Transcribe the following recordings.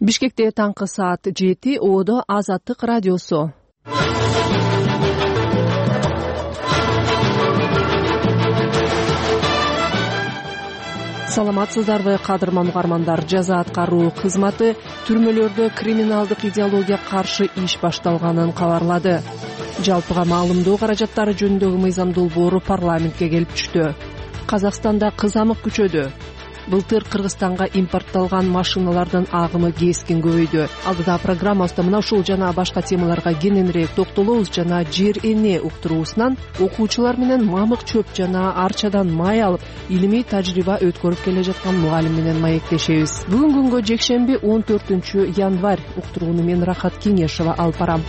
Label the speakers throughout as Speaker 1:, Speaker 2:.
Speaker 1: Бишкекте таңкы саат 7, Оодо Азаттык радиосу. Саламатсыздарбы, кадырман угармандар. Жаза аткаруу кызматы түрмөлөрдө криминалдык идеология каршы иш башталганын кабарлады. Жалпыга маалымдоо каражаттары жөнүндөгү мыйзам долбоору парламентке келип түштү. Казакстанда кызамык күчөдү. Былтыр Кыргызстанга импортталган машиналардын агымы кескин көбөйдү. Алдыда программабызда мына ушул жана башка темаларга кененирээк токтолобуз. Жана жер эне уктуруусунан окуучулар менен мамык чөп жана арчадан май алып, илимий тажрыйба өткөрүп келе жаткан мугалим менен маектешебиз. Бүгүнкү күнгө жекшемби 14-январь уктурууну мен Рахат Кеңешова алып барам.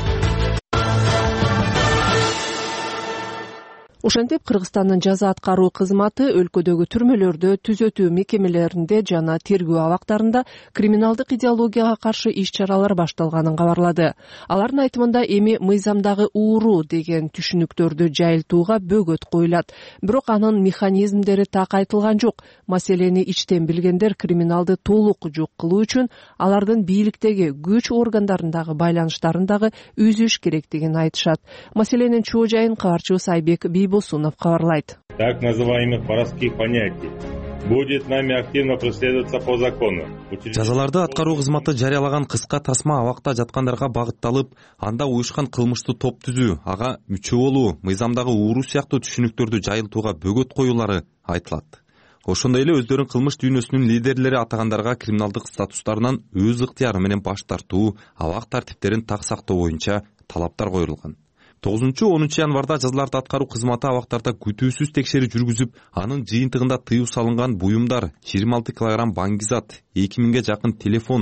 Speaker 1: Ошентип, Кыргызстандын жаза аткаруу кызматы өлкөдөгү түрмөлөрдө, түзөтүү мекемелеринде жана тергөө абактарында криминалдык идеологияга каршы иш-чаралар башталганын кабарлады. Алардын айтымында эми мыйзамдагы ууру деген түшүнүктөрдү жайылтууга бөгөт коюлат. Бирок анын механизмдери так айтылган жок. Маселени ичтен билгендер криминалды толук жок кылуу үчүн алардын бийликтеги күч органдарындагы байланыштарын дагы үзүш керектигин айтышат. Маселенин чоо жайын кабарчыбыз Айбек Босунов кабарлайт.
Speaker 2: Так называемых воровских понятий будет нами активно преследоваться по закону.
Speaker 3: Жазаларды аткаруу кызматы жарыялаган кыска тасма абакта жаткандарга багытталып, анда уюшкан кылмыштуу топ түзүү, ага мүчө болуу, мыйзамдагы ууру сыяктуу түшүнүктөрдү жайылтууга бөгөт коюлары айтылат. Ошондой эле өздөрүн кылмыш дүйнөсүнүн лидерлери атагандарга криминалдык статустарынан өз ыктыяры менен баш тартуу, абак тартиптерин так сактоо боюнча талаптар коюлган. 9-10 январда жазаларды аткаруу кызматы абактарда күтүүсүз текшерүү жүргүзүп, анын жыйынтыгында тыюу салынган буюмдар, 26 килограмм баңгизат, 2000ге жакын телефон,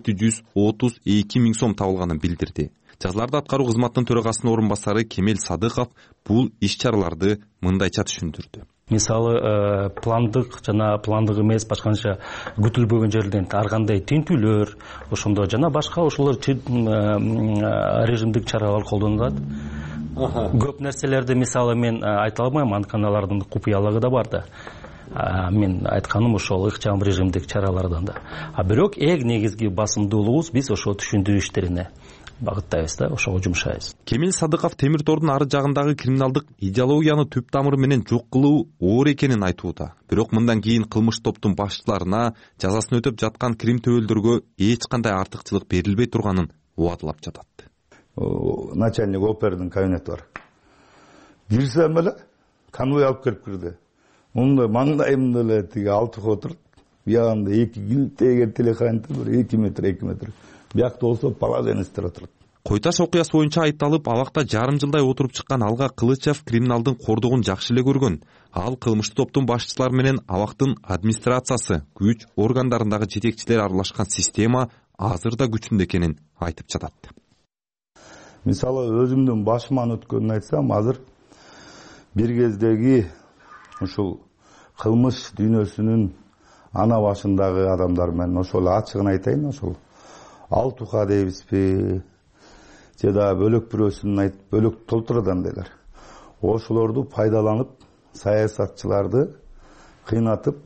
Speaker 3: 732 миң сом табылганын билдирди. Жазаларды аткаруу кызматынын төрагасынын орун басары Кемел Садыков бул иш-чараларды мындайча түшүндүрдү.
Speaker 4: Мисалы, пландык жана пландык эмес башкача күтүлбөгөн жерден ар кандай тинтүүлөр, ошондо жана башка ошолор режимдик чаралар колдонулат. Көп нерселерди мисалы мен айта алмайм, антканалардын купуялыгы да бар да. Мен айтканым ошол ыкчам режимдик чаралардан да. Бирок эң негизги басымдуулугубуз биз ошо түшүндүрүү иштерине багыттайбыз да, ошого жумшайбыз.
Speaker 3: Кемел Садыков темир тордун ары жагындагы криминалдык идеологияны түп тамыры менен жок кылуу оор экенин айтууда. Бирок мындан кийин кылмыш топтун башчыларына жазасын өтөп жаткан крим төбөлдөргө эч кандай артыкчылык берилбей турганын убадылап жатат.
Speaker 5: Начальник опердин кабинети бар. Кирсем эле конвой алып келип кирди. Мындай маңдайымда эле тиги алтыга отуруп, биягында 2 килтеген телекант 2 метр. Биякта болсо положениестер отурат.
Speaker 3: Койташ окуясы боюнча айыпталып, абакта жарым жылдай отуруп чыккан Алга Кылычев криминалдын кордугун жакшы эле көргөн. Ал кылмыштуу топтун башчылары менен абактын администрациясы, күч органдарындагы жетекчилер аралашкан система азыр да күчүндө экенин айтып жатат.
Speaker 5: Мисалы, өзүмдүн башыман өткөнүн айтсам, азыр бир кездеги ушул кылмыш дүйнөсүнүн ана башындагы адамдар менен ошол ачыгын айтайын, ошол алтуха дейбизби, же да бөлөк бирөөсүн айтып, бөлөк толтурдандайлар. Ошолорду пайдаланып, саясатчыларды кыйнатып,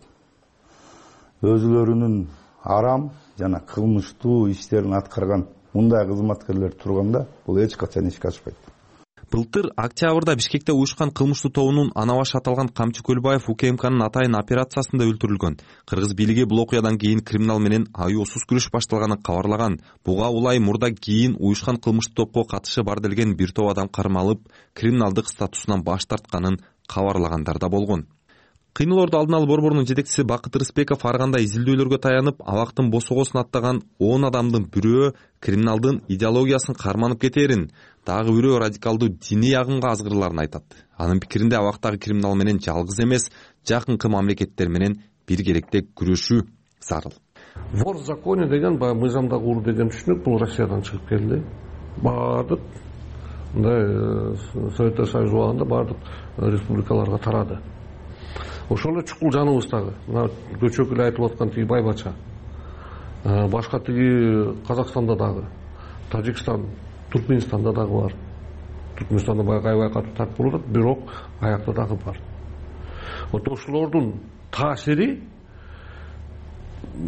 Speaker 5: өзүлөрүнүн арам жана кылмыштуу иштерин аткарган мындай кызматкерлер турганда, бул эч качан ишке ашпайт.
Speaker 3: Былтыр октябрда Бишкекте уюшкан кылмыштуу тобунун ана баш аталган Камчы Көлбаев УКМКнын атайын операциясында өлтүрүлгөн. Кыргыз бийлиги бул окуядан кийин криминал менен аюусуз күрөш башталганын кабарлаган. Буга улай мурда кийин уюшкан кылмыштуу топко катышы бар делген бир топ адам кармалып, криминалдык статусунан баш тартканын кабарлагандар да болгон. Кыймылоорду алдын алуу борборунун жетекчиси Бакыт Рыспеков ар кандай изилдөөлөргө таянып, абактын босогосун аттаган 10 адамдын бирөө криминалдын идеологиясын карманып кетээрин, дагы бирөө радикалдуу диний агымга азгырларын айтат. Анын пикиринде абактагы криминал менен жалгыз эмес, жакынкы мамлекеттер менен биргеликте күрөшүү зарыл.
Speaker 6: Вор в законе деген, баягы мыйзамдагы ууру деген түшүнүк бул Россиядан чыгып келди. Бардык мындай Советтер Союзу убагында бардык республикаларга тарады. Ошол эле чукул жаныбыздагы, мына көчөк эле айтып аткан тиги Байбача, башка тиги Казакстанда дагы, Тажикстан, Туркменистанда дагы бар. Түркмөнстанда баягы аябай катуу тартып болуп атат, бирок аякта дагы бар. Вот ошолордун таасири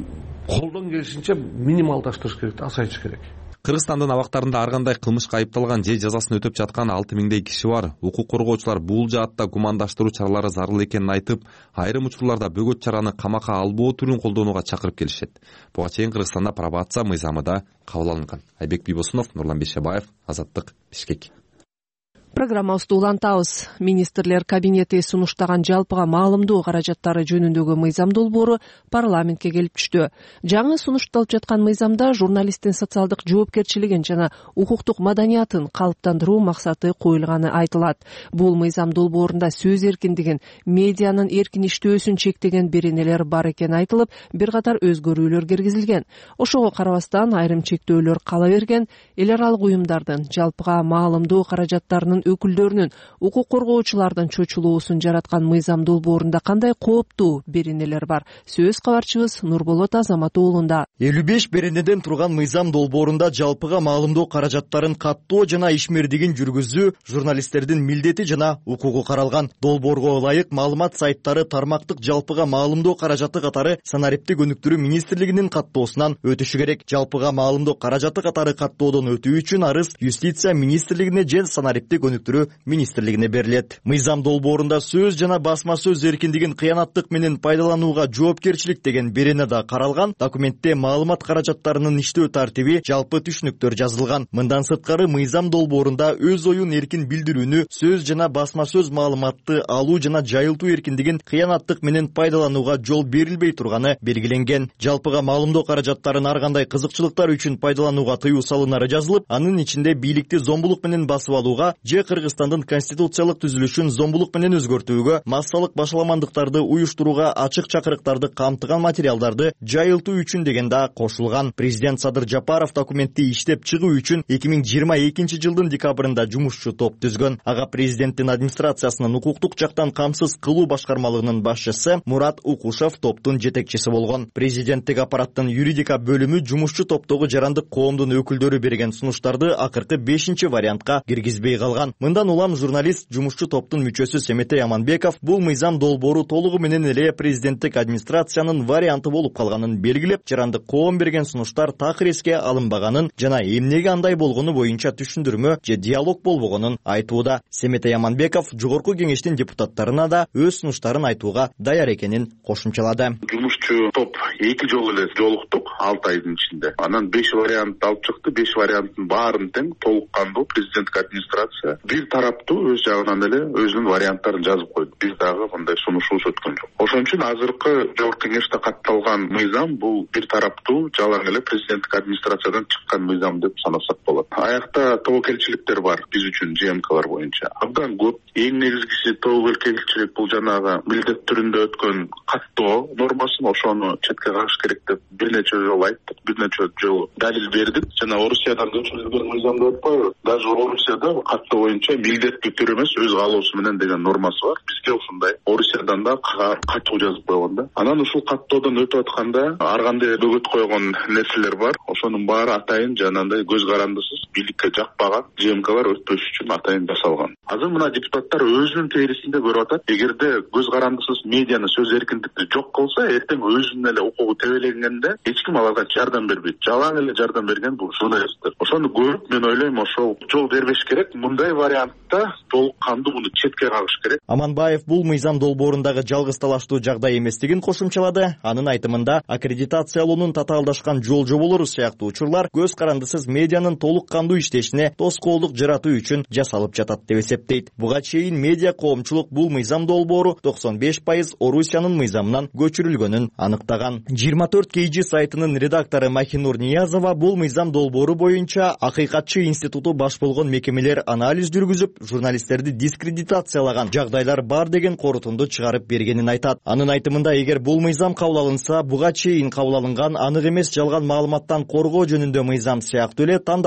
Speaker 6: колдон келишинче минималдаштырыш керек, азайтыш керек.
Speaker 3: Кыргызстандын абактарында ар кандай кылмышка айыпталган же жазасын өтөп жаткан 6000дей киши бар. Укук коргоочулар бул жаатта гумандаштыруу чаралары зарыл экенин айтып, айрым учурларда бөгөт чараны камакка албоо түрүн колдонууга чакырып келишет. Буга чейин Кыргызстанда пробация мыйзамы да кабыл алынган. Айбек Бийбосунов, Нурлан Бейшебаев, Азаттык, Бишкек.
Speaker 1: Программабызды улантабыз. Министрлер кабинети сунуштаган жалпыга маалымдоо каражаттары жөнүндөгү мыйзам долбоору парламентке келип түштү. Жаңы сунушталып жаткан мыйзамда журналисттин социалдык жоопкерчилигин жана укуктук маданиятын калыптандыруу максаты коюлганы айтылат. Бул мыйзам долбоорунда сөз эркиндигин, медианын эркин иштөөсүн чектеген беренелер бар экени айтылып, бир катар өзгөрүүлөр киргизилген. Ошого карабастан айрым чектөөлөр кала берген. Эл аралык уюмдардын жалпыга маалымдоо каражаттарынын өкүлдөрүнүн, укук коргоочулардын чочулуусун жараткан мыйзам долбоорунда кандай кооптуу беренелер бар? Сөз кабарчыбыз Нурболот Азамат уулунда.
Speaker 7: 55 беренеден турган мыйзам долбоорунда жалпыга маалымдоо каражаттарын каттоо жана ишмердигин жүргүзүү журналисттердин милдети жана укугу каралган. Долбоорго ылайык маалымат сайттары тармактык жалпыга маалымдоо каражаты катары санариптик өнүктүрүү министрлигинин каттоосунан өтүшү керек. Жалпыга маалымдоо каражаты катары каттоодон өтүү үчүн арыз юстиция министрлигине же санариптик өнүктүрүү министрлигине берилет. Мыйзам долбоорунда сөз жана басма сөз эркиндигин кыянаттык менен пайдаланууга жоопкерчилик деген берене да каралган. Документте маалымат каражаттарынын иштөө тартиби, жалпы түшүнүктөр жазылган. Мындан сырткары мыйзам долбоорунда өз оюн эркин билдирүүнү, сөз жана басма сөз маалыматты алуу жана жайылтуу эркиндигин кыянаттык менен пайдаланууга жол берилбей турганы белгиленген. Жалпыга маалымдоо каражаттарын ар кандай кызыкчылыктар үчүн пайдаланууга тыюу салынары жазылып, анын ичинде бийликти зомбулук менен басып алууга же Кыргызстандын конституциялык түзүлүшүн зомбулук менен өзгөртүүгө, массалык башаламандыктарды уюштурууга ачык чакырыктарды камтыган материалдарды жайылтуу үчүн деген да кошулган. Президент Садыр Жапаров документти иштеп чыгуу үчүн 2022 жылдын декабрында жумушчу топ түзгөн. Ага президенттин администрациясынын укуктук жактан камсыз кылуу башкармалыгынын башчысы Мурат Укушев топтун жетекчиси болгон. Президенттик аппараттын юридика бөлүмү жумушчу топтогу жарандык коомдун өкүлдөрү берген сунуштарды акыркы 5-вариантка киргизбей калган. Мындан улам журналист, жумушчу топтун мүчөсү Семетей Аманбеков бул мыйзам долбоору толугу менен эле президенттик администрациянын варианты болуп калганын белгилеп, жарандык коом берген сунуштар такыр эске алынбаганын жана эмнеге андай болгону боюнча түшүндүрмө же диалог болбогонун айтууда. Семетей Аманбеков жогорку кеңештин депутаттарына да өз сунуштарын айтууга даяр экенин кошумчалады.
Speaker 8: Жумушчу топ 2 жолу эле жолуктук 6 айдын ичинде. Анан 5 вариант алып чыкты. 5 варианттын баарын тең толук кандуу президенттик администрация бир тараптуу өз жагынан эле өзүнүн варианттарын жазып койду. Биз дагы мындай сунушубуз өткөн жок. Ошон үчүн азыркы жогорку кеңеште катталган мыйзам бул бир тараптуу жалаң эле президенттик администрациядан чыккан мыйзам деп санасак болот. Аякта тобокелчиликтер бар биз үчүн ЖМКлар боюнча. Абдан көп. Эң негизгиси тобокелчилик бул жанагы милдет түрүндө өткөн каттоо нормасын ошону четке кагыш керек деп бир нече жолу айттык, бир нече жолу далил бердик. Жана Орусиядан көчүрүлгөн мыйзамды өтпөйбү? Даже Орусияда каттоо боюнча милдеттүү түрү эмес, өз каалоосу менен деген нормасы бар. Бизде ушундай. Орусиядан да катуу жазып койгон да. Анан ушул каттоодон өтүп атканда ар кандай бөгөт койгон нерселер бар. Ошонун баары атайын жанагындай көз карандысыз, бийликке жакпаган ЖМКлар өтпөш үчүн атайын жасалган. Азыр мына депутаттар өзүнүн терисинде көрүп атат. Эгерде көз карандысыз медианы сөз эркиндикти жок кылса, эртең өзүнүн эле укугу тебеленгенде эч ким аларга жардам бербейт. Жалаң эле жардам берген бул журналисттер. Ошону көрүп мен ойлойм, ошол жол бербеш керек. Мындай вариантта толук кандуу муну четке кагыш керек.
Speaker 7: Аманбаев бул мыйзам долбоорундагы жалгыз талаштуу жагдай эместигин кошумчалады. Анын айтымында аккредитациялоонун татаалдашкан жол жоболору сыяктуу учурлар көз карандысыз медианын толук кандуу иштешине тоскоолдук жаратуу үчүн жасалып жатат деп эсептейт. Буга чейин медиа коомчулук бул мыйзам долбоору 95% Орусиянын мыйзамынан көчүрүлгөнүн аныктаган. 24 KG сайтынын редактору Махинур Ниязова бул мыйзам долбоору боюнча акыйкатчы институту баш болгон мекемелер анализ жүргүзүп, журналисттерди дискредитациялаган жагдайлар бар деген корутунду чыгарып бергенин айтат. Анын айтымында, эгер бул мыйзам кабыл алынса, буга чейин кабыл алынган анык эмес жалган маалыматтан коргоо жөнүндө мыйзам сыяктуу эле тандалма иштер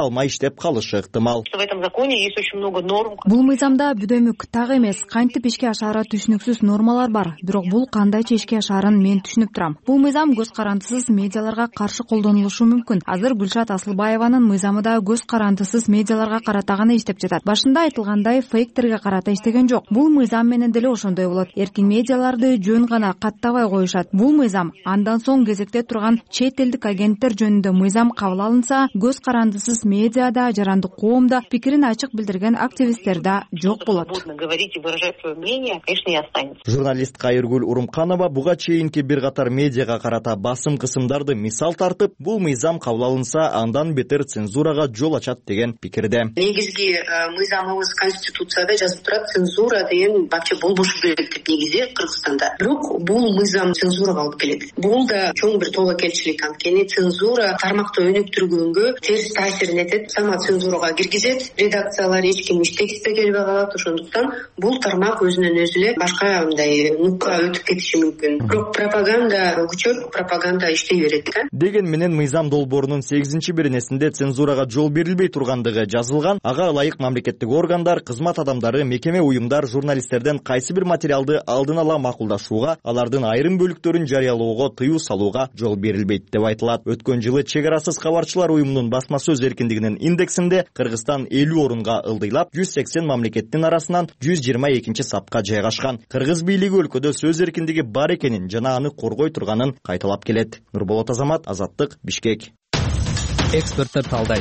Speaker 7: иштеп калышы ыктымал.
Speaker 9: В этом законе есть очень много норм.
Speaker 10: Бул мыйзамда бүдөмүк так эмес, кантип ишке ашаары түшүнүксүз нормалар бар. Бирок бул кандайча ишке ашаарын мен түшүнүп турам. Бул мыйзам көз карандысыз медиаларга каршы колдонулушу мүмкүн. Азыр Гүлшат Асылбаеванын мыйзамы да көз карандысыз медиаларга карата гана иштеп жатат. Башында айтылгандай фейктерге карата иштеген жок. Бул мыйзам менен деле ошондой болот. Эркин медиаларды жөн гана каттабай коюшат. Бул мыйзам андан соң кезекте турган чет элдик агенттер жөнүндө мыйзам кабыл алынса, көз карандысыз медиада, жарандык коомдо пикирин ачык билдирген активисттерде жок болот.
Speaker 9: Говорить и выражать свое мнение, конечно, не останется.
Speaker 7: Журналист Кайыргүл Урумканова буга чейинки бир катар медиага карата басым кысымдарды мисал тартып, бул мыйзам кабыл алынса, андан бетер цензурага жол ачат деген пикирде.
Speaker 11: Негизги мыйзамыбыз Конституцияда жазып турат, цензура деген вообще болбошу керек деп негизи Кыргызстанда. Бирок бул мыйзам цензурага алып келет. Бул да чоң бир тобокелчилик, анткени цензура тармакты өнүктүргөнгө терс таасирин этет, сама цензурага киргизет, редакциялар эч ким иштегиси келбей калат. Ошондуктан бул тармак өзүнөн өзү эле башка мындай нукка өтүп кетиши мүмкүн. Бирок пропаганда күчөп, пропаганда иштей берет да.
Speaker 7: Деген менен мыйзам долбоорунун 8-беренесинде цензурага жол берилбей тургандыгы жазылган. Ага ылайык мамлекеттик органдар, кызмат адамдары, мекеме, уюмдар журналисттерден кайсы бир материалды алдын ала макулдашууга, алардын айрым бөлүктөрүн жарыялоого тыюу салууга жол берилбейт деп айтылат. Өткөн жылы Чек арасыз кабарчылар уюмунун басма сөз эркиндигинин индексинде Кыргызстан 50 орунга ылдыйлап, 180 мамлекеттин арасынан 122-сапка жайгашкан. Кыргыз бийлиги өлкөдө сөз эркиндиги бар экенин жана аны коргой турганын кайталап келет. Нурболот Азамат, Азаттык, Бишкек.
Speaker 12: Эксперттер талдайт.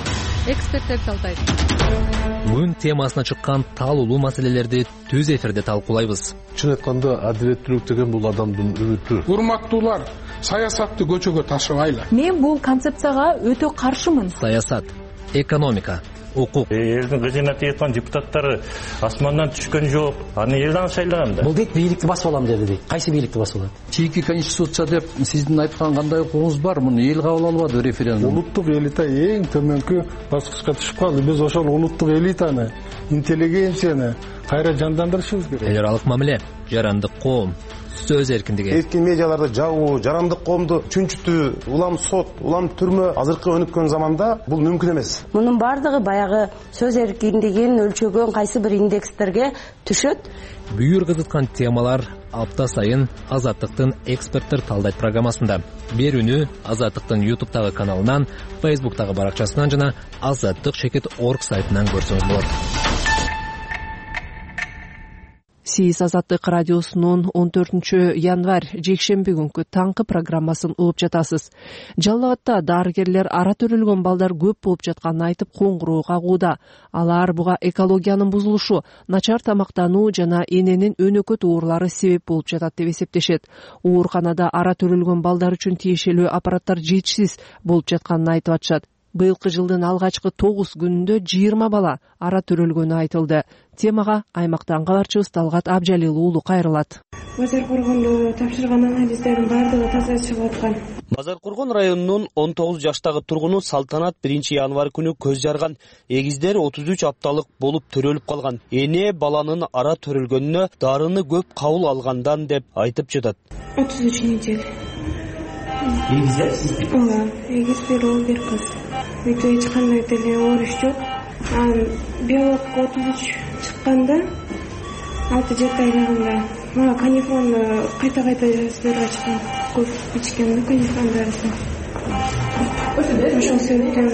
Speaker 12: Бүгүн темасына чыккан талуулуу маселелерди түз эфирде талкуулайбыз.
Speaker 6: Чын айтканда адилеттүүлүк деген бул адамдын үмүтү. Урматтуулар, саясатты көчөгө ташыбайлы.
Speaker 10: Мен бул концепцияга өтө каршымын.
Speaker 12: Саясат, экономика, укук.
Speaker 4: Элдин кызматына жаткан депутаттары асмандан түшкөн жок. Аны элден шайлаган да.
Speaker 13: Бул дейт бийликти басып алам деди дейт. Кайсы бийликти басып алат?
Speaker 6: Чийки конституция деп сиздин айткан кандай укугуңуз бар? Муну эл кабыл албады референдум. Улуттук элита эң төмөнкү баскычка түшүп калды. Биз ошол улуттук элитаны, интеллигенцияны кайра жандандырышыбыз керек.
Speaker 12: Эл аралык мамиле, жарандык коом, сөз эркиндиги.
Speaker 14: Эркин медиаларды жабуу, жарандык коомду чүнчүтүү, улам сот, улам түрмө азыркы өнүккөн заманда бул мүмкүн эмес.
Speaker 15: Мунун бардыгы баягы сөз эркиндигин өлчөгөн кайсы бир индекстерге түшөт.
Speaker 12: Бүйүр кызыткан темалар апта сайын Азаттыктын эксперттер талдайт программасында. Берүүнү Азаттыктын YouTube'тагы каналынан, Facebook'тагы баракчасынан жана azattik.org сайтынан көрсөңүз болот.
Speaker 1: Сиз Азаттык радиосунун 14 январь жекшемби күнкү таңкы программасын угуп жатасыз. Жалал Абадта дарыгерлер ара төрөлгөн балдар көп болуп жатканын айтып коңгуроо кагууда. Алар буга экологиянын бузулушу, начар тамактануу жана эненин өнөкөт оорлары себеп болуп жатат деп эсептешет. Ооруканада ара төрөлгөн балдар үчүн тиешелүү аппараттар жетишсиз болуп жатканын айтып атышат. Быйылкы жылдын алгачкы 9 күнүндө 20 бала ара төрөлгөнү айтылды. Темага аймактан кабарчыбыз Талгат Абжалил уулу кайрылат.
Speaker 16: Базаркоргондо тапшырган анализдердин бардыгы таза чыгып аткан.
Speaker 17: Базаркоргон районунун 19 жаштагы тургуну Салтанат 1 январь күнү көз жарган. Эгиздер 33 апталык болуп төрөлүп калган. Эне баланын ара төрөлгөнүнө дарыны көп кабыл алгандан деп айтып жатат.
Speaker 16: 33 недель.
Speaker 13: Эгиздер сиз?
Speaker 16: Ооба, эгиз бир кыз. Үйдө эч кандай деле ооруш жок. Биолог 33 чыкканда 6-7 айлыгында мага канифон кайта сберга чыккан. Көп ичкен канифон дарысын. Ошол себептен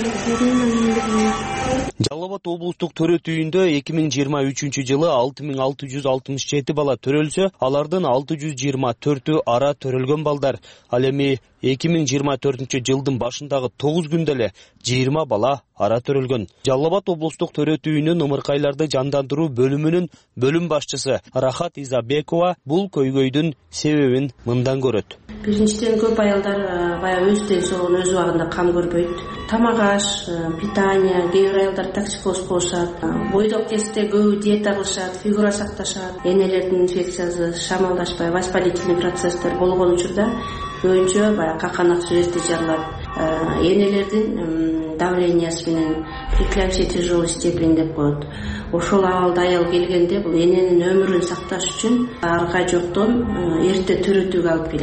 Speaker 17: Жалал Абад облустук төрөт үйүндө 2023 жылы 6667 бала төрөлсө, алардын 624-ү ара төрөлгөн балдар. Ал эми 2024 жылдын башындагы 9 күндө эле 20 бала ара төрөлгөн. Жалал Абад облустук төрөт үйүнүн ымыркайларды жандандыруу бөлүмүнүн бөлүм башчысы Рахат Изабекова бул көйгөйдүн себебин мындан көрөт.
Speaker 15: Биринчиден көп аялдар баягы өз ден соолугун өз убагында кам көрбөйт. Тамак аш, питание, кээ бир аялдар токсикоз болушат. Бойдок кезде көбү диета кылышат, фигура сакташат. Энелердин инфекциясы шамалдашпай, воспалительный процесстер болгон учурда көбүнчө баягы каканак жиберти жарылат. Энелердин давлениясы менен преклямсия тяжелой степени деп коет. Ошол абалда аял келгенде бул эненин өмүрүн сакташ үчүн арга жоктон эрте төрөтүүгө алып келет.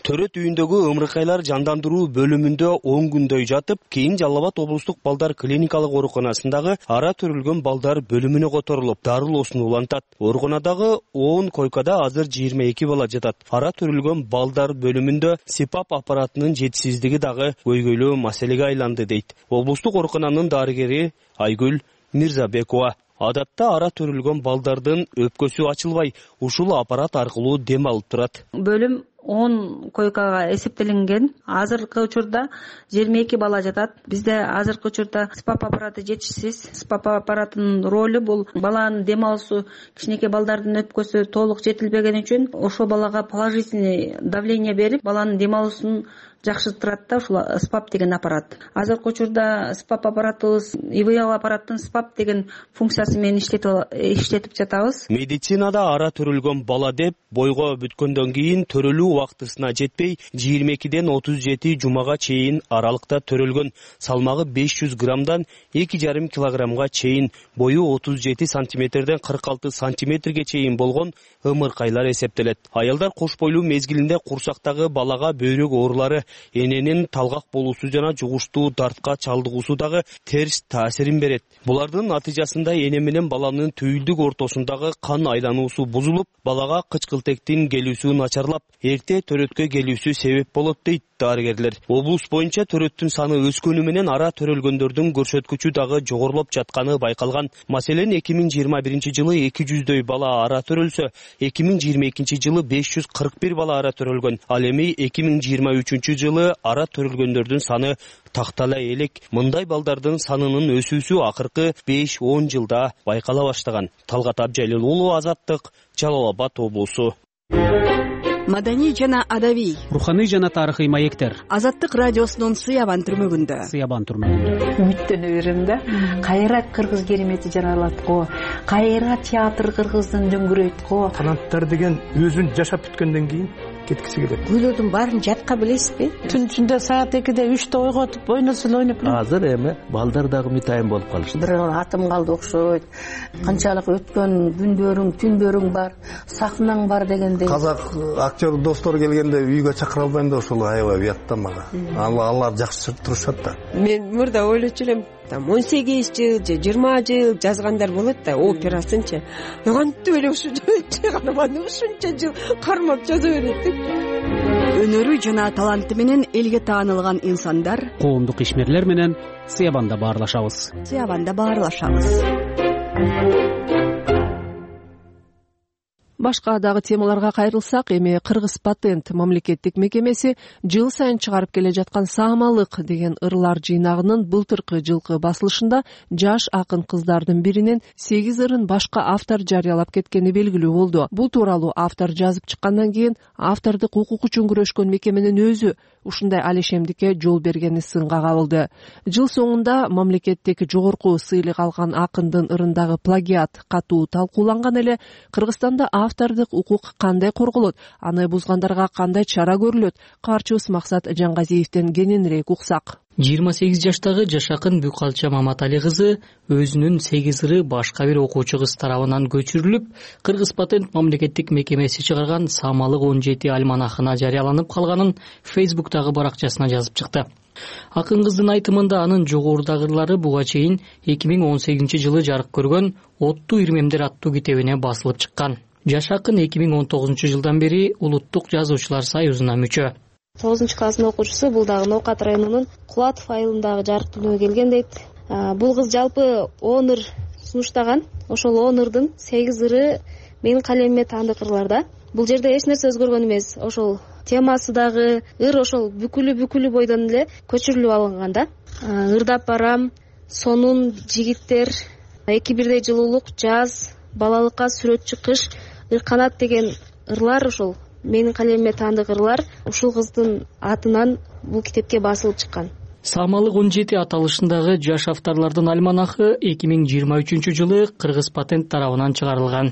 Speaker 17: Төрөт үйүндөгү ымыркайлар жандандыруу бөлүмүндө 10 күндөй жатып, кийин Жалал Абад облустук балдар клиникалык ооруканасындагы ара төрүлгөн балдар бөлүмүнө которулуп, дарылоосун улантат. Ооруканадагы 10 койкада азыр 22 бала жатат. Ара төрүлгөн балдар бөлүмүндө СИПАП аппаратынын жетишсиздиги дагы көйгөйлүү маселеге айланды дейт облустук оорукананын дарыгери Айгүл Мирзабекова. Адатта ара төрүлгөн балдардын өпкөсү ачылбай, ушул аппарат аркылуу дем алып турат.
Speaker 15: Бөлүм 10 койкага эсептелинген. Азыркы учурда 22 бала жатат. Бизде азыркы учурда СПАП аппараты жетишсиз. СПАП аппаратынын ролу бул баланын дем алуусу, кичинекей балдардын өпкөсү толук жетилбеген үчүн ошол балага положительный давление берип, баланын дем алуусун жакшыртат да ушул СПАП деген аппарат. Азыркы учурда СПАП аппаратыбыз ИВЛ аппараттын СПАП деген функциясы менен иштетип жатабыз.
Speaker 17: Медицинада ара төрүлгөн бала деп бойго бүткөндөн кийин төрөлүү убактысына жетпей 22ден 37 жумага чейин аралыкта төрөлгөн, салмагы 500 граммдан 2,5 килограммга чейин, бою 37 сантиметрден 46 сантиметрге чейин болгон ымыркайлар эсептелет. Аялдар кош бойлуу мезгилинде курсактагы балага бөйрөк оорулары, эненин талгак болуусу жана жугуштуу дартка чалдыгуусу дагы терс таасирин берет. Булардын натыйжасында эне менен баланын түйүлдүк ортосундагы кан айлануусу бузулуп, балага кычкылтектин келүүсү начарлап, эрте төрөткө келүүсү себеп болот дейт дарыгерлер. Облус боюнча төрөттүн саны өскөнү менен ара төрөлгөндөрдүн көрсөткүчү дагы жогорулуп жатканы байкалган. Маселен 2021 жылы 200дөй бала ара төрөлсө, 2022 жылы 541 бала ара төрөлгөн. Ал эми 2023 жылы ара төрөлгөндөрдүн саны тактала элек. Мындай балдардын санынын өсүүсү акыркы 5-10 жылда байкала баштаган. Талгат Абжалил уулу, Азаттык, Жалал Абад облусу.
Speaker 18: Маданий жана адабий,
Speaker 19: руханий жана тарыхый маектер.
Speaker 18: Азаттык радиосунун Сыябан түрмөгүндө.
Speaker 20: Үмүттөнө берем да. Кайра кыргыз керемети жаралат го. Кайра театр кыргыздын дөңгөрөйт го.
Speaker 21: Канаттар деген өзүн жашап бүткөндөн кийин кеткиси келет.
Speaker 20: Күйлөрдүн баарын жатка билесизби?
Speaker 22: Түн ичинде саат 2-де 3-те ойготуп, ойносун ойноп.
Speaker 23: Азыр эми балдар дагы митайын болуп калышты.
Speaker 20: Бир атым калды окшойт. Канчалык өткөн күндөрүң, түндөрүң бар, сахнаң бар дегендей.
Speaker 21: Казак актер достор келгенде үйгө чакыра албайм да, ошол аябай уят да мага. Алар жакшы турушат да.
Speaker 24: Мен мурда ойлочу элем, 18 жыл же 20 жыл жазгандар болот да, операсынчы. Кантип эле ушунча жыл кармап жаза берет.
Speaker 18: Өнөрү жана таланты менен элге таанылган инсандар,
Speaker 19: коомдук ишмерлер менен Сыябанда баарлашабыз.
Speaker 1: Башка дагы темаларга кайрылсак, эми Кыргыз патент мамлекеттик мекемеси жыл сайын чыгарып келе жаткан Саамалык деген ырлар жыйнагынын былтыркы жылкы басылышында жаш акын кыздардын биринен 8 ырын башка автор жарыялап кеткени белгилүү болду. Бул тууралуу автор жазып чыккандан кийин автордук укук үчүн күрөшкөн мекеменин өзү ушундай алешемдикке жол бергени сынга кабылды. Жыл соңунда мамлекеттик жогорку сыйлык алган акындын ырындагы плагиат катуу талкууланган эле. Кыргызстанда автордук укук кандай корголот, аны бузгандарга кандай чара көрүлөт? Каарчыбыз Максат Жаңгазиевден кененирээк уксак.
Speaker 25: 28 жаштагы жаш акын Бюкалча Маматали кызы өзүнүн 8 ыры башка бир окуучу кыз тарабынан көчүрүлүп, Кыргыз патент мамлекеттик мекемеси чыгарган Саамалык 17 альманахына жарыяланып калганын Facebook'тагы баракчасына жазып чыкты. Акын кыздын айтымында анын жогорудагы ырлары буга чейин 2018 жылы жарык көргөн Оттуу ирмемдер аттуу китебине басылып чыккан. Жаш акын 2019 жылдан бери Улуттук жазуучулар союзуна мүчө.
Speaker 26: 9-класстын окуучусу, бул дагы Ноокат районунун Кулатов айылындагы жарык дүнүйгө келген дейт. Бул кыз жалпы 10 ыр сунуштаган. Ошол 10 ырдын 8 ыры менин калемиме таандык ырларда. Бул жерде эч нерсе өзгөргөн эмес. Ошол темасы дагы ыр ошол бүкүлү бойдон эле көчүрүлүп алынган да. Ырдап барам, сонун жигиттер, эки бирдей жылуулук, жаз, балалыкка сүрөтчү кыш, ырканат деген ырлар ошол менин калемиме таандык ырлар ушул кыздын атынан бул китепке басылып чыккан.
Speaker 25: Саамалык 17 аталышындагы жаш авторлордун альманахы 2023 жылы Кыргыз патент тарабынан чыгарылган.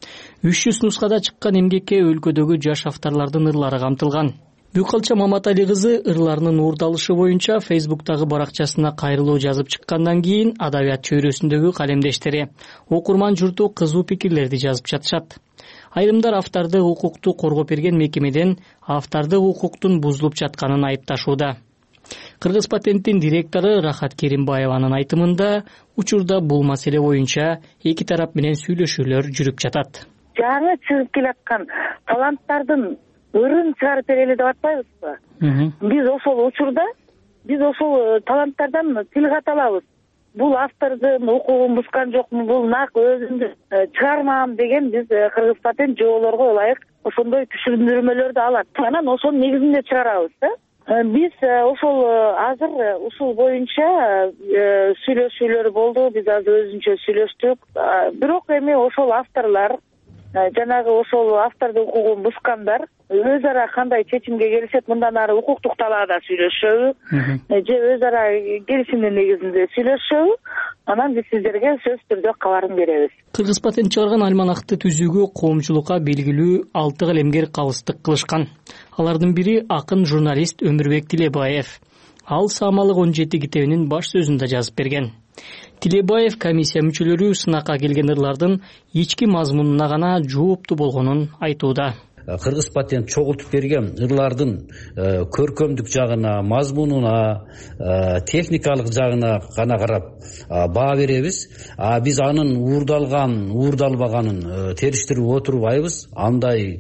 Speaker 25: 300 нускада чыккан эмгекке өлкөдөгү жаш авторлордун ырлары камтылган. Бюкалча Маматали кызы ырларынын уурдалышы боюнча Facebook'тагы баракчасына кайрылуу жазып чыккандан кийин адабият чөйрөсүндөгү калемдештери, окурман журту кызуу пикирлерди жазып жатышат. Айрымдар автордук укукту коргоп берген мекемеден автордук укуктун бузулуп жатканын айыпташууда. Кыргыз патенттин директору Рахат Керимбаеванын айтымында учурда бул маселе боюнча эки тарап менен сүйлөшүүлөр жүрүп жатат.
Speaker 2: Жаңы чыгып келаткан таланттардын ырын чыгарып берели деп атпайбызбы? Биз ошол учурда ошол таланттардан тил ката алабыз. Бул автордун укугун бускан жокму, бул нак өзүмдүн чыгармам деген биз Кыргыз патент жоолорго ылайык ошондой түшүндүрмөлөрдү алат. Анан ошонун негизинде чыгарабыз да. Биз ошол азыр ушул боюнча сүйлөшүүлөр болду, биз азыр өзүнчө сүйлөштүк. Бирок эми ошол авторлар, жанагы ошол автордун укугун бускандар өз ара кандай чечимге келишет, мындан ары укуктук талаада сүйлөшөбү же өз ара келишимдин негизинде сүйлөшөбү, анан биз сиздерге сөзсүз түрдө кабарын беребиз.
Speaker 25: Кыргыз патент чыгарган альманахты түзүүгө коомчулукка белгилүү 6 калемгер кабылдык кылышкан. Алардын бири акын журналист Өмүрбек Тилебаев. Ал Самалык 17 китебинин баш сөзүндө жазып берген. Тилебаев комиссия мүчөлөрү сынакка келген ырлардын ички мазмунуна гана жооптуу болгонун айтууда.
Speaker 3: Кыргыз патент чогултуп берген ырлардын көркөмдүк жагына, мазмунуна, техникалык жагына гана карап баа беребиз. Биз анын уурдалган, уурдалбаганын териштирип отурбайбыз. Андай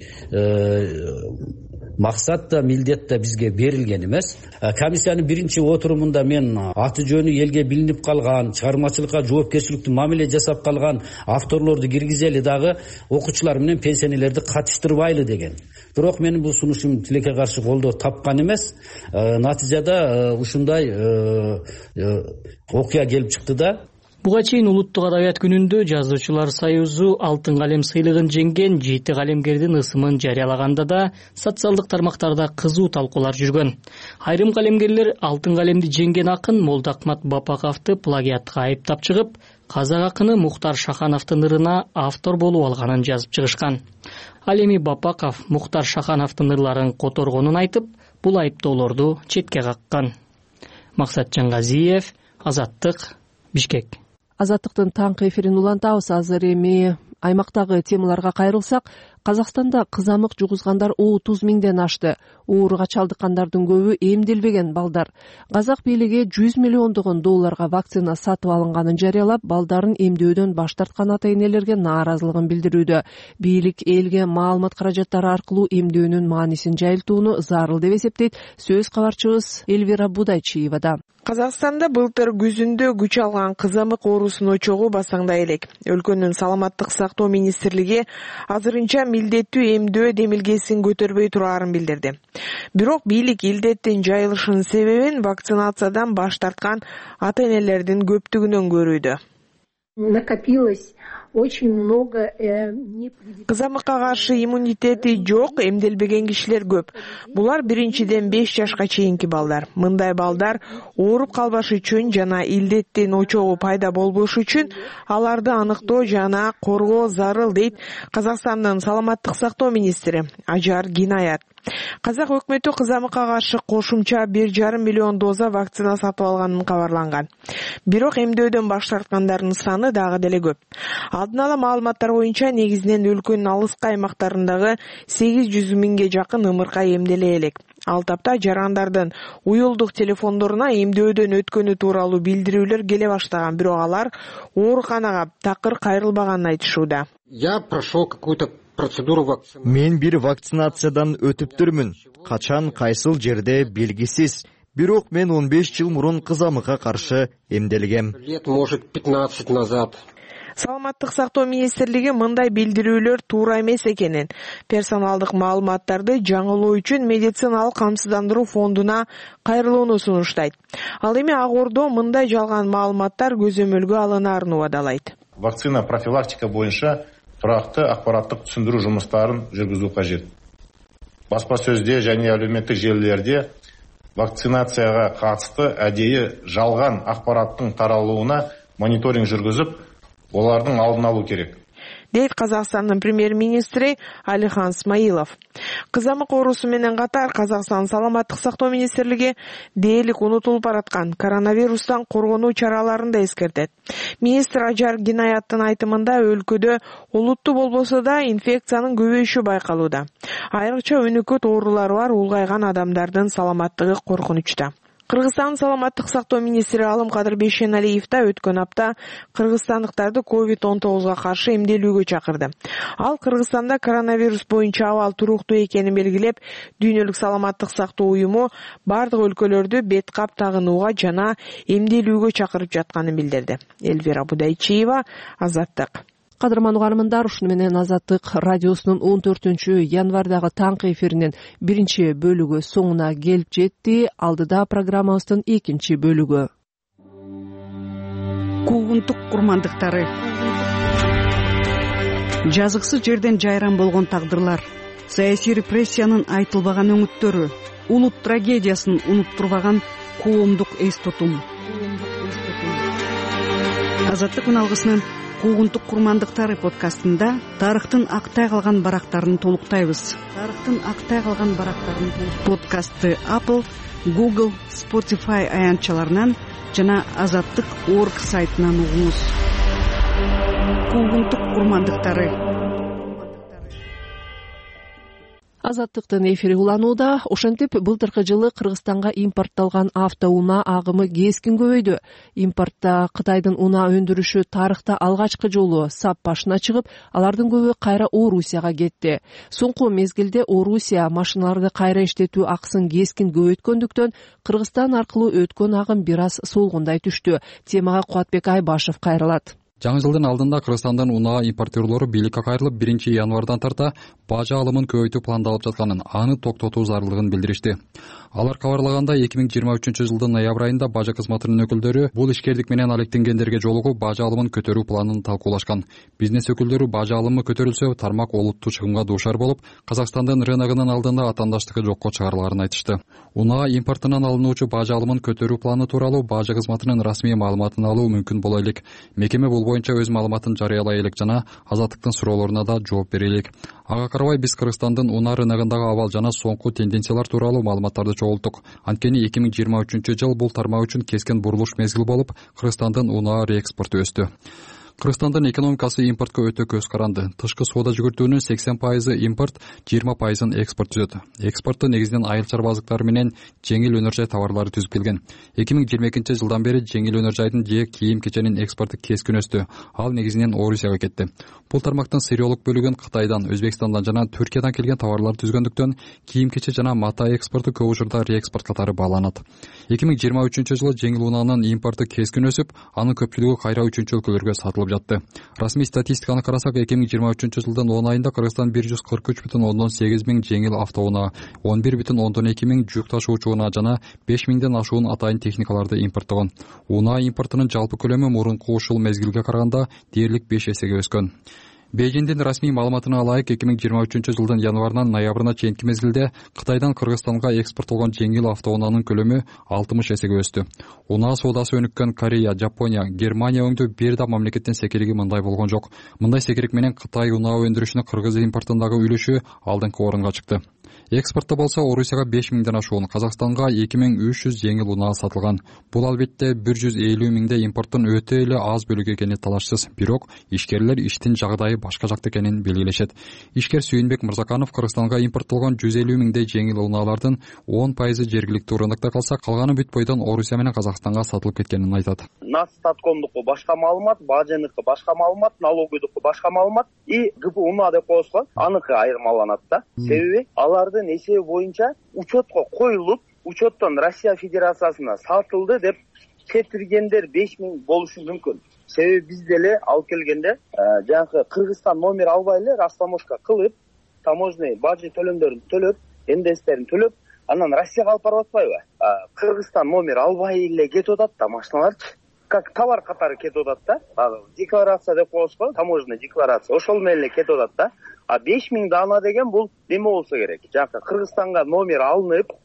Speaker 3: максат да, милдет да бизге берилген эмес. Комиссиянын биринчи отурумунда мен аты жөнү элге билинип калган, чыгармачылыкка жоопкерчиликтүү мамиле жасап калган авторлорду киргизели дагы окуучулар менен пенсионерлерди катыштырбайлы деген. Бирок менин бул сунушум тилекке каршы колдоо тапкан эмес. Натыйжада ушундай окуя келип чыкты да.
Speaker 25: Буга чейин Улуттук адабият күнүндө Жазуучулар союзу алтын калем сыйлыгын жеңген 7 калемгердин ысымын жарыялаганда да социалдык тармактарда кызуу талкуулар жүргөн. Айрым калемгерлер алтын калемди жеңген акын Молдакмат Бапаковду плагиатка айыптап чыгып, казак акыны Мухтар Шахановдун ырына автор болуп алганын жазып чыгышкан. Ал эми Бапаков Мухтар Шахановдун ырларын которгонун айтып, бул айыптоолорду четке каккан. Максат Жаңгазиев, Азаттык, Бишкек.
Speaker 1: Азаттыктын таңкы эфирин улантабыз. Азыр эми аймактагы темаларга кайрылсак, Казакстанда кызамык жугузгандар 30 миңден ашты. Ооруга чалдыккандардын көбү эмделбеген балдар. Казак бийлиги 100 миллиондогон долларга вакцина сатып алынганын жарыялап, балдарын эмдөөдөн баш тарткан ата-энелерге нааразылыгын билдирүүдө. Бийлик элге маалымат каражаттары аркылуу эмдөөнүн маанисин жайылтууну зарыл деп эсептейт. Сөз кабарчыбыз Элвира Будайчиевада.
Speaker 5: Казакстанда былтыр күзүндө күч алган кызамык оорусунун очогу басаңдай элек. Өлкөнүн саламаттык сактоо министрлиги азырынча милдеттүү эмдөө демилгесин көтөрбөй тураарын билдирди. Бирок бийлик илдеттин жайылышынын себебин вакцинациядан баш тарткан ата-энелердин көптүгүнөн көрүүдө.
Speaker 8: Накопилось очень много
Speaker 5: кызамыкка каршы иммунитети жок, эмделбеген кишилер көп. Булар биринчиден 5 жашка чейинки балдар. Мындай балдар ооруп калбаш үчүн жана илдеттин очогу пайда болбош үчүн аларды аныктоо жана коргоо зарыл дейт Казакстандын саламаттык сактоо министри Ажар Гинаят. Казак өкмөтү кызамыкка каршы кошумча 1,5 миллион доза вакцина сатып алганын кабарланган. Бирок эмдөөдөн баш тарткандардын саны дагы деле көп. Алдын ала маалыматтар боюнча негизинен өлкөнүн алыскы аймактарындагы 800 миңге жакын ымырка эмделе элек. Ал тапта жарандардын уюлдук телефондоруна эмдөөдөн өткөнү тууралуу билдирүүлөр келе баштаган, бирок алар ооруканага такыр кайрылбаганын айтышууда.
Speaker 9: Я прошел какую-то процедуру вакцинации.
Speaker 7: Мен бир вакцинациядан өтүптүрмүн. Качан кайсыл жерде белгисиз. Бирок мен 15 жыл мурун кызамыкка каршы эмделгем.
Speaker 9: Лет, может, 15 назад.
Speaker 5: Саламаттык сактоо министрлиги мындай билдирүүлөр туура эмес экенин, персоналдык маалыматтарды жаңылоо үчүн медициналык камсыздандыруу фондуна кайрылууну сунуштайт. Ал эми Ак Ордо мындай жалган маалыматтар көзөмөлгө алынаарын убадалайт.
Speaker 14: Вакцина профилактика боюнча туракты акпараттык түшүндүрүү жумуштарын жүргүзүү кажет. Баспасөздө жана әлеуметтик желилерде вакцинацияга катысты адейи жалган акпараттын таралууна мониторинг жүргүзүп, олардын алдын алуу керек.
Speaker 5: дейт Казакстандын премьер-министри Алихан Смаилов. Кызамык оорусу менен катар Казакстан саламаттык сактоо министрлиги дээрлик унутулуп бараткан коронавирустан коргонуу чараларын да эскертет. Министр Ажар Гинаяттын айтымында өлкөдө олуттуу болбосо да инфекциянын көбөйүшү байкалууда. Айрыкча өнөкөт оорулары бар улгайган адамдардын саламаттыгы коркунучта. Кыргызстан саламаттык сактоо министри Алымкадыр Бейшеналиев да өткөн апта кыргызстандыктарды COVID-19 каршы эмделүүгө чакырды. Ал Кыргызстанда коронавирус боюнча абал туруктуу экенин белгилеп, Дүйнөлүк саламаттык сактоо уюму бардык өлкөлөрдү бет кап тагынууга жана эмделүүгө чакырып жатканын билдирди. Элвира Будайчиева, Азаттык.
Speaker 1: Кадырман угармандар, ушуну менен Азаттык радиосунун 14-январдагы таңкы эфиринин биринчи бөлүгү соңуна келип жетти. Алдыда программабыздын экинчи бөлүгү.
Speaker 18: Куугунтук курмандыктары. Жазыксыз жерден жайран болгон тагдырлар, саясий репрессиянын айтылбаган өңүттөрү, улут трагедиясын унуттурбаган коомдук эс тутум. Азаттык үналгысынын Куугунтук курмандыктары подкастында тарыхтын актай калган барактарын толуктайбыз. Подкастты Apple, Google, Spotify аянтчаларынан жана Азаттык.org сайтынан угуңуз. Куугунтук курмандыктары.
Speaker 1: Азаттыктын эфири уланууда. Ошентип былтыркы жылы Кыргызстанга импортталган автоунаа агымы кескин көбөйдү. Импортто Кытайдын унаа өндүрүшү тарыхта алгачкы жолу сап башына чыгып, алардын көбү кайра Орусияга кетти. Соңку мезгилде Орусия машиналарды кайра иштетүү акысын кескин көбөйткөндүктөн Кыргызстан аркылуу өткөн агым бир аз солгундай түштү. Темага Кубатбек Айбашев кайрылат.
Speaker 4: Жаңы жылдын алдында Кыргызстандын унаа импортерлору бийликке кайрылып, 1-январдан тарта бажа алымын көбөйтүү пландалып жатканын, аны токтотуу зарылдыгын билдиришти. Алар кабарлагандай, 2023 жылдын ноябрь айында бажа кызматынын өкүлдөрү бул ишкерлик менен алектенгендерге жолугуп бажа алымын көтөрүү планын талкуулашкан. Бизнес өкүлдөрү бажа алымы көтөрүлсө, тармак олуттуу чыгымга дуушар болуп, Казакстандын рыногунун алдында атаандаштыгы жокко чыгарыларын айтышты. Унаа импортунан алынуучу бажа алымын көтөрүү планы тууралуу бажа кызматынын расмий маалыматын алуу мүмкүн боло элек. Мекеме бул боюнча өз маалыматын жарыялай элек жана Азаттыктын суроолоруна да жооп бере элек. Ага карабай биз Кыргызстандын унаа рыногундагы абал жана соңку тенденциялар тууралуу маалыматтарды чогулттук. Анткени 2023 жыл бул тармак үчүн кескен бурулуш мезгил болуп, Кыргызстандын унаа реэкспорту өстү. Кыргызстандын экономикасы импортко өтө көз каранды. Тышкы соода жүгүртүүнүн 80% импорт, 20% экспорт түзөт. Экспортту негизинен айыл чарбазыктары менен жеңил өнөр жай товарлары түзүп келген. 2022 жылдан бери жеңил өнөр жайдын же кийим-кеченин экспорту кескин өстү. Ал негизинен Орусияга кетти. Бул тармактын сырьёлук бөлүгүн Кытайдан, Өзбекстандан жана Түркиядан келген товарлар түзгөндүктөн кийим-кече жана мата экспорту көп учурда реэкспорт катары бааланат. 2023 жылы жеңил унаанын импорту кескин өсүп, анын көпчүлүгү кайра 3-өлкөлөргө сатылып жатты. Расмий статистиканы карасак, 2023 жылдын 10 айында Кыргызстан 143,8 миң жеңил автоунаа, 11,2 миң жүк ташуучу унаа жана 5 миңден ашуун атайын техникаларды импорттогон. Унаа импортунун жалпы көлөмү мурунку ушул мезгилге караганда дээрлик 5 эсеге өскөн. Бейжиңдин расмий маалыматына ылайык, 2023 жылдын январынан ноябрына чейинки мезгилде Кытайдан Кыргызстанга экспорттолгон жеңил автоунаанын көлөмү 60 эсеге өстү. Унаа соодасы өнүккөн Корея, Жапония, Германия өңдүү бир да мамлекеттин секириги мындай болгон жок. Мындай секирик менен Кытай унаа өндүрүшүнүн Кыргыз импортундагы үлүшү алдыңкы орунга чыкты. Экспортто болсо Орусияга 5 миңден ашуун, Казакстанга 2300 жеңил унаа сатылган. Бул албетте 150 миңде импорттун өтө эле аз бөлүгү экени талашсыз. Бирок ишкерлер иштин жагдайы башка жакта экенин белгилешет. Ишкер Сүйүнбек Мырзаканов Кыргызстанга импорттолгон 150 миңдей жеңил унаалардын 10% жергиликтүү рынокто калса, калганы бүт бойдон Орусия менен Казакстанга сатылып кеткенин айтат.
Speaker 6: Настаткомдуку башка маалымат, бажаныкы башка маалымат, налогойдуку башка маалымат и ГПУ унаа деп коебузго аныкы айырмаланат да. Себеби алардын эсеби боюнча учетко коюлуп, учеттон Россия Федерациясына сатылды деп кетиргендер 5 миң болушу мүмкүн. Себеби биз деле алып келгенде жанагы Кыргызстан номер албай эле растаможка кылып, таможный бажа төлөмдөрүн төлөп, НДСтерин төлөп, анан Россияга алып барып атпайбы? Кыргызстан номер албай эле кетип атат да машиналарчы. Как товар катары кетип атат да. Декларация деп коебузго, таможенный декларация. Ошол менен эле кетип атат да. 5 миң дана деген бул неме болсо керек. Жанагы Кыргызстанга номер алынып,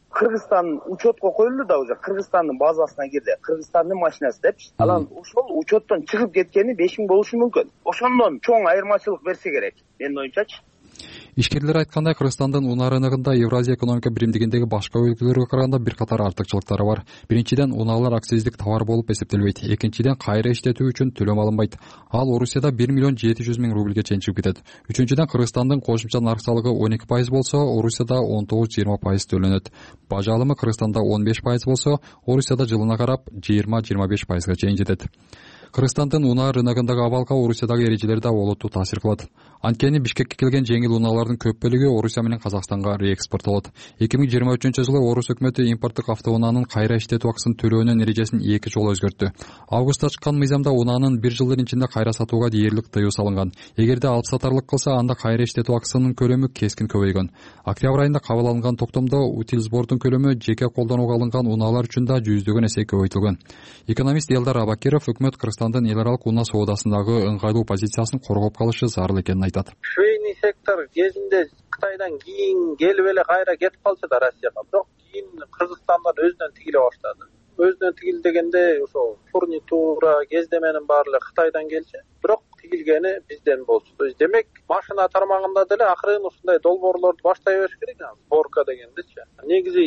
Speaker 6: Кыргызстан учетко коюлду да, уже Кыргызстандын базасына кирди, Кыргызстандын машинасы депчи. Анан ошол учеттон чыгып кеткени 5000 болушу мүмкүн. Ошондон чоң айырмачылык берсе керек, менин оюмчачы.
Speaker 4: Ишкерлер айткандай, Кыргызстандын унаа рыногунда Евразия экономика биримдигиндеги башка өлкөлөргө караганда бир катар артыкчылыктары бар. Биринчиден, унаалар акциздик товар болуп эсептелбейт. Экинчиден, кайра иштетүү үчүн төлөм алынбайт. Ал Орусияда 1 миллион 700 миң рубльге чейин чыгып кетет. Үчүнчүден, Кыргызстандын кошумча нарк салыгы 12% болсо, Орусияда 19-20% төлөнөт. Бажа алымы Кыргызстанда 15% болсо, Орусияда жылына карап 20-25%га чейин жетет. Кыргызстандын унаа рыногундагы абалга Орусиядагы эрежелер да олуттуу таасир кылат. Анткени Бишкекке келген жеңил унаалардын көп бөлүгү Орусия менен Казакстанга реэкспорттолот. 2023-жылы Орус өкмөтү импорттук автоунаанын кайра иштетүү акысын төлөөнүн эрежесин 2 жолу өзгөрттү. Августта чыккан мыйзамда унаанын 1 жылдын ичинде кайра сатууга дээрлик тыюу салынган. Эгерде алып сатарлык кылса, анда кайра иштетүү акысынын көлөмү кескин көбөйгөн. Октябрь айында кабыл алынган токтомдо утилсбордун көлөмү жеке колдонууга алынган унаалар үчүн да 100 эсе көбөйтүлгөн. Экономист Элдар Абакиров өкмөт Кыргызстандын эл аралык унаа соодасындагы ыңгайлуу позициясын коргоп калышы зарыл экенин айтат.
Speaker 10: Швейный сектор кезинде Кытайдан кийин келип эле кайра кетип калчу да Россияга. Бирок кийин Кыргызстандан өзүнөн тигиле баштады. Өзүнөн тигил дегенде ошо фурнитура, кездеменин баары эле Кытайдан келчү. Бирок тигилгени бизден болчу. То есть демек, машина тармагында деле акырын ушундай долбоорлорду баштай бериш керек, сборка дегендечи. Негизи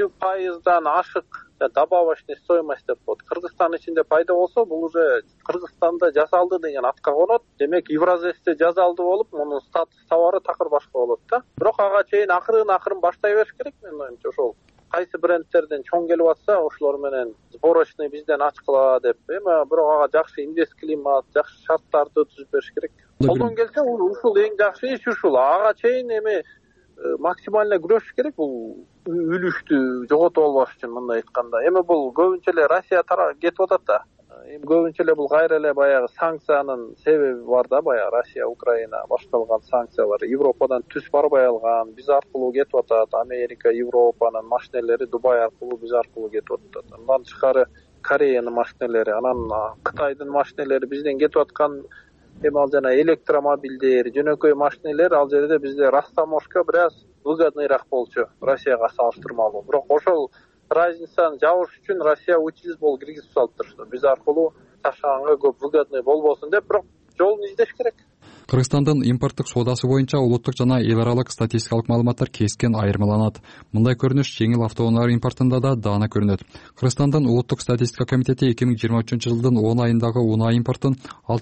Speaker 10: 50%дан ашык добавочный стоимость деп коет. Кыргызстан ичинде пайда болсо, бул уже Кыргызстанда жасалды деген атка конот. Демек, Евразесте жасалды болуп, мунун статус товары такыр башка болот да. Бирок ага чейин акырын баштай бериш керек, менин оюмча. Ошол кайсы брендтерден чоң келип атса, ошолор менен сборочный бизден ачкыла деп, эми бирок ага жакшы инвест климат, жакшы шарттарды түзүп бериш керек. Колдон келсе, ушул эң жакшы иш ушул. Ага чейин эми максимально күрөшүш керек, бул үлүштү жоготуп албаш үчүн, мындай айтканда. Эми бул көбүнчө эле Россия кетип атат да. Эми көбүнчө эле бул кайра эле баягы санкциянын себеби бар да, баягы Россия, Украина башталган санкциялар Европадан түз барбай алган, биз аркылуу кетип атат. Америка, Европанын машинелери Дубай аркылуу биз аркылуу кетип атат. Андан тышкары Кореянын машинелери, анан Кытайдын машинелери бизден кетип аткан. Эми ал жана электромобилдер, жөнөкөй машинелер ал жерде бизде растаможка бир аз выгодныйраак болчу Россияга салыштырмалуу. Бирок ошол разницаны жабыш үчүн Россия утилсбол киргизип салыптыр. Биз аркылуу ташыганга көп выгодный болбосун деп, бирок жолун издеш керек.
Speaker 4: Кыргызстандын импорттук соодасы боюнча улуттук жана эл аралык статистикалык маалыматтар кескен айырмаланат. Мындай көрүнүш жеңил автоунаалар импортунда да даана көрүнөт. Кыргызстандын улуттук статистика комитети 2023-жылдын 10 айындагы унаа импортун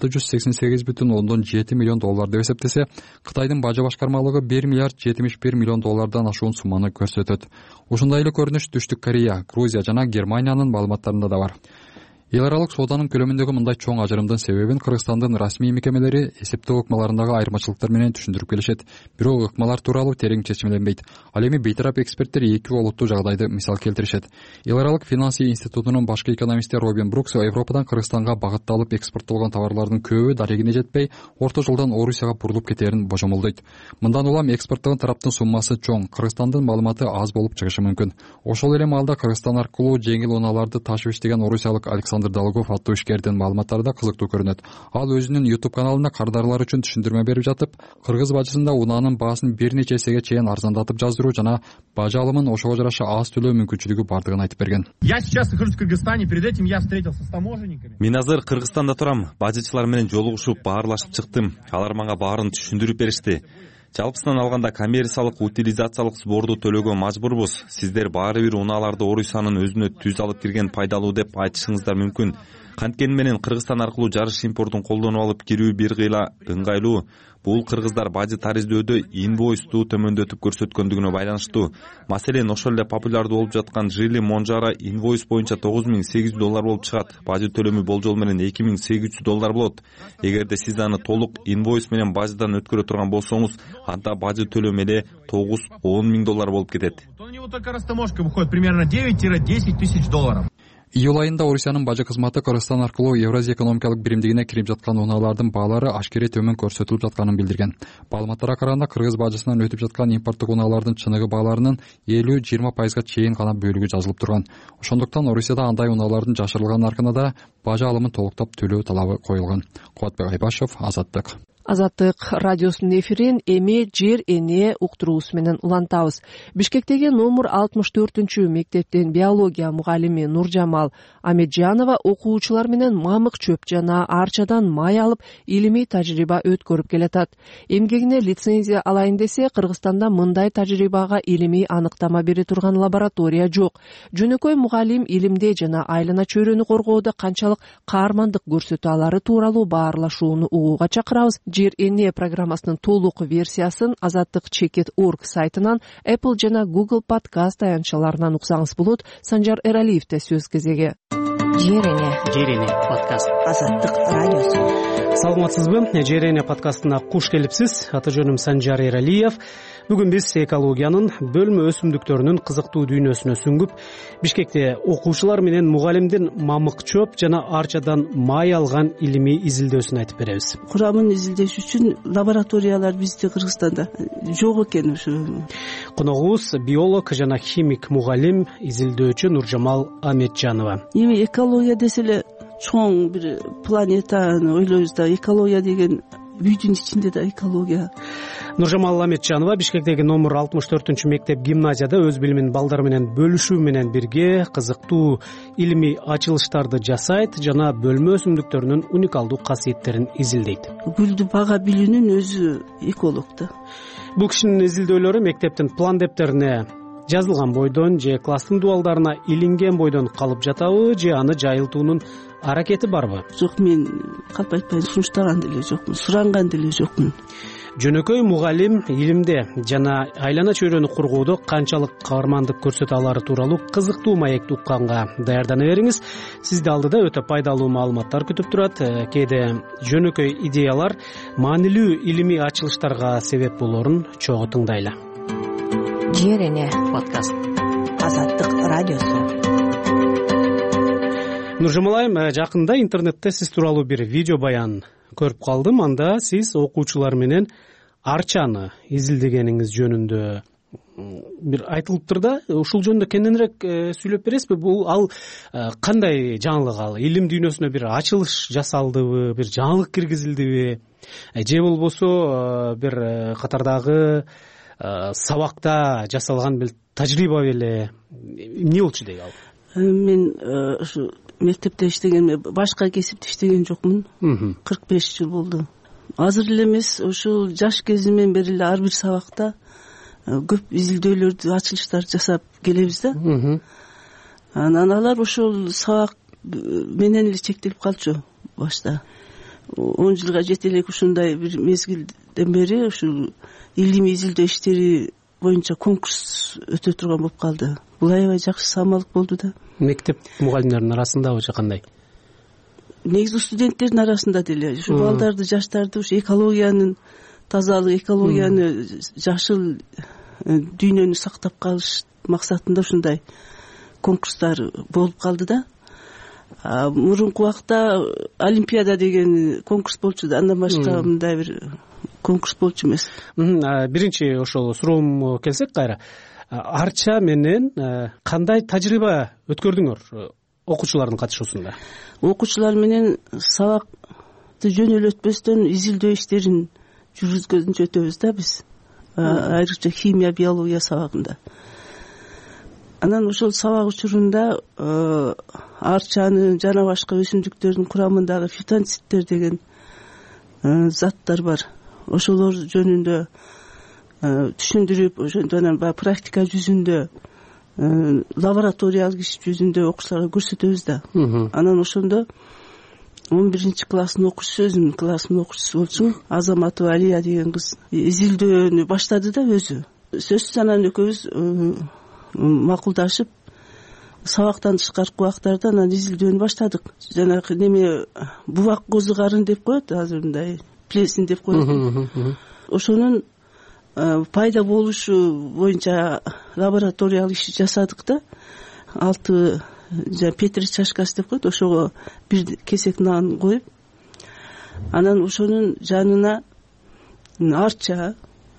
Speaker 4: 688,7 миллион доллар деп эсептесе, Кытайдын бажа башкармалыгы 1 миллиард 71 миллион доллардан ашуун сумманы көрсөтөт. Ушундай эле көрүнүш Түштүк Корея, Грузия жана Германиянын маалыматтарында да бар. Эл аралык сооданын көлөмүндөгү мындай чоң ажырымдын себебин Кыргызстандын расмий мекемелери эсептөө ыкмаларындагы айырмачылыктар менен түшүндүрүп келишет. Бирок ыкмалар тууралуу терең чечимленбейт. Ал эми бейтарап эксперттер эки олуттуу жагдайды мисал келтиришет. Эл аралык финансы институтунун башкы экономисти Робин Брукс Европадан Кыргызстанга багытталып экспорттолгон товарлардын көбү дарегине жетпей, орто жолдон Орусияга бурулуп кетерин божомолдойт. Мындан улам экспорттогон тараптын суммасы чоң, Кыргызстандын маалыматы аз болуп чыгышы мүмкүн. Ошол эле маалда Кыргызстан аркылуу жеңил унааларды ташып иштеген орусиялык Александр Долгов аттуу ишкердин маалыматтары да кызыктуу көрүнөт. Ал өзүнүн YouTube каналында кардарлар үчүн түшүндүрмө берип жатып, кыргыз бажысында унаанын баасын бир нече эсеге чейин арзандатып жаздыруу жана бажа алымын ошого жараша аз төлөө мүмкүнчүлүгү бардыгын айтып берген.
Speaker 11: Я сейчас нахожусь в Кыргызстане, перед этим я встретился с таможенниками.
Speaker 12: Мен азыр Кыргызстанда турам, бажычылар менен жолугушуп, баарлашып чыктым. Алар мага баарын түшүндүрүп беришти. Жалпысынан алганда коммерциялык утилизациялык сборду төлөөгө мажбурбуз. Сиздер баары бир унааларды Орусиянын өзүнө түз алып кирген пайдалуу деп айтышыңыздар мүмкүн. Канткени менен Кыргызстан аркылуу жарыш импортун колдонуп алып кирүү бир кыйла ыңгайлуу. Бул кыргыздар бажы тариздөдө инвойсту төмөндөтүп көрсөткөндүгүнө байланыштуу. Маселен, ошол эле популярдуу болуп жаткан Жили Монжара инвойс боюнча $9,800 болуп чыгат. Бажы төлөмү болжол менен $2,800 болот. Эгерде сиз аны толук инвойс менен бажыдан өткөрө турган болсоңуз, анда бажы төлөмү эле $9-10 миң болуп кетет.
Speaker 11: У него только растаможка выходит примерно $9-10 тысяч.
Speaker 4: Июль айында Орусиянын бажы кызматы Кыргызстан аркылуу Евразия экономикалык биримдигине кирип жаткан унаалардын баалары ашкерей төмөн көрсөтүлүп жатканын билдирген. Маалыматтарга караганда кыргыз бажысынан өтүп жаткан импорттук унаалардын чыныгы бааларынын 50-20%га чейин гана бөлүгү жазылып турган. Ошондуктан Орусияда андай унаалардын жашырылган наркына да бажа алымын толуктап төлөө талабы коюлган. Кубатбек Айбашев, Азаттык.
Speaker 1: Азаттык радиосунун эфирин эми жер эне уктуруусу менен улантабыз. Бишкектеги номер 64 мектептин биология мугалими Нуржамал Амеджанова окуучулар менен мамык чөп жана арчадан май алып илимий тажрыйба өткөрүп келатат. Эмгегине лицензия алайын десе, Кыргызстанда мындай тажрыйбага илимий аныктама бере турган лаборатория жок. Жөнөкөй мугалим илимде жана айлана чөйрөнү коргоодо канчалык каармандык көрсөтө алары тууралуу баарлашууну угууга чакырабыз. Жер эне программасынын толук версиясын azattik.org сайтынан Apple жана Google подкаст аянтчаларынан уксаңыз болот. Санжар Эралиевде сөз кезеги.
Speaker 19: Жер эне подкаст.
Speaker 5: Азаттык радиосу.
Speaker 19: Саламатсызбы? Жер эне подкастына куш келипсиз. Аты жөнүм Санжар Эралиев. Бүгүн биз экологиянын бөлмө өсүмдүктөрүнүн кызыктуу дүйнөсүнө сүңгүп, Бишкекте окуучулар менен мугалимдин мамык чөп жана арчадан май алган илимий изилдөөсүн айтып беребиз.
Speaker 13: Курамын изилдеш үчүн лабораториялар бизде Кыргызстанда жок экен.
Speaker 19: Коногубуз биолог жана химик мугалим, изилдөөчү Нуржамал Амеджанова.
Speaker 13: Эми экология десе эле чоң бир планетаны ойлойбуз да, экология деген үйдүн ичинде да экология.
Speaker 19: Нуржамал Амеджанова Бишкектеги номер 64 мектеп гимназияда өз билимин балдар менен бөлүшүү менен бирге кызыктуу илимий ачылыштарды жасайт жана бөлмө өсүмдүктөрүнүн уникалдуу касиеттерин изилдейт.
Speaker 13: Гүлдү бага билүүнүн өзү эколог да.
Speaker 19: Бул кишинин изилдөөлөрү мектептин план дептерине жазылган бойдон же класстын дубалдарына илинген бойдон калып жатабы, же аны жайылтуунун аракети барбы?
Speaker 13: Жок, мен калп айтпай сунуштаган деле жокмун, суранган деле жокмун.
Speaker 19: Жөнөкөй мугалим илимде жана айлана чөйрөнү кургоодо канчалык каармандык көрсөтө алары тууралуу кызыктуу маекти укканга даярдана бериңиз. Сизди алдыда өтө пайдалуу маалыматтар күтүп турат. Кээде жөнөкөй идеялар маанилүү илимий ачылыштарга себеп болорун чогуу тыңдайлы.
Speaker 5: Жер эне
Speaker 19: подкаст.
Speaker 5: Азаттык радиосу.
Speaker 19: Нуржамал айым, жакында интернетте сиз тууралуу бир видео баян көрүп калдым. Анда сиз окуучулар менен арчаны изилдегениңиз жөнүндө бир айтылыптыр да. Ушул жөнүндө кененирээк сүйлөп бересизби? Бул кандай жаңылык ал? Илим дүйнөсүнө бир ачылыш жасалдыбы, бир жаңылык киргизилдиби? Же болбосо бир катардагы сабакта жасалган бир тажрыйба беле? Эмне болчу дейт ал?
Speaker 13: Мен ушу мектепте иштеген, башка кесипте иштеген жокмун. 45 жыл болду. Азыр эле эмес, ушул жаш кезимден бери эле ар бир сабакта көп изилдөөлөрдү, ачылыштар жасап келебиз да. Анан алар ошол сабак менен эле чектелип калчу башта. 10 жылга жете элек ушундай бир мезгилден бери ушул илимий изилдөө иштери боюнча конкурс өтө турган болуп калды. Бул аябай жакшы самалык болду да.
Speaker 19: Мектеп мугалимдеринин арасындабы же кандай?
Speaker 13: Негизи студенттердин арасында деле ушу балдарды, жаштарды ушу экологиянын тазалык, экологияны жашыл дүйнөнү сактап калыш максатында ушундай конкурстар болуп калды да. Мурунку убакта Олимпиада деген конкурс болчу да, андан башка мындай бир конкурс болчу эмес.
Speaker 19: Биринчи ошол суроом келсек кайра. Арча менен кандай тажрыйба өткөрдүңөр окуучулардын катышуусунда?
Speaker 13: Окуучулар менен сабакты жөнөлтпөстөн изилдөө иштерин жүргүзгөнчү өтөбүз да биз. Айрыкча химия, биология сабагында. Анан ошол сабак учурунда арчаны жана башка өсүмдүктөрдүн курамындагы фитонциттер деген заттар бар. Ошолор жөнүндө түшүндүрүп, ошондон практика жүзүндө, лабораториялык иш жүзүндө окуучуларга көрсөтөбүз да. Анан ошондо 11-класстын окуучусу, өзүмдүн класстын окуучусу болчу, Азаматова Алия деген кыз изилдөөнү баштады да өзү. Сөзсүз анан экөөбүз макулдашып, сабактан тышкаркы убактарда анан изилдөөнү баштадык. Жанагы неме бубак козугарын деп коет, азыр мындай плесин деп коет. Ошонун пайда болушу боюнча лабораториялык иш жасадык да. 6 Петри чашкасы деп коет, ошого бир кесек нан коюп, анан ошонун жанына арча,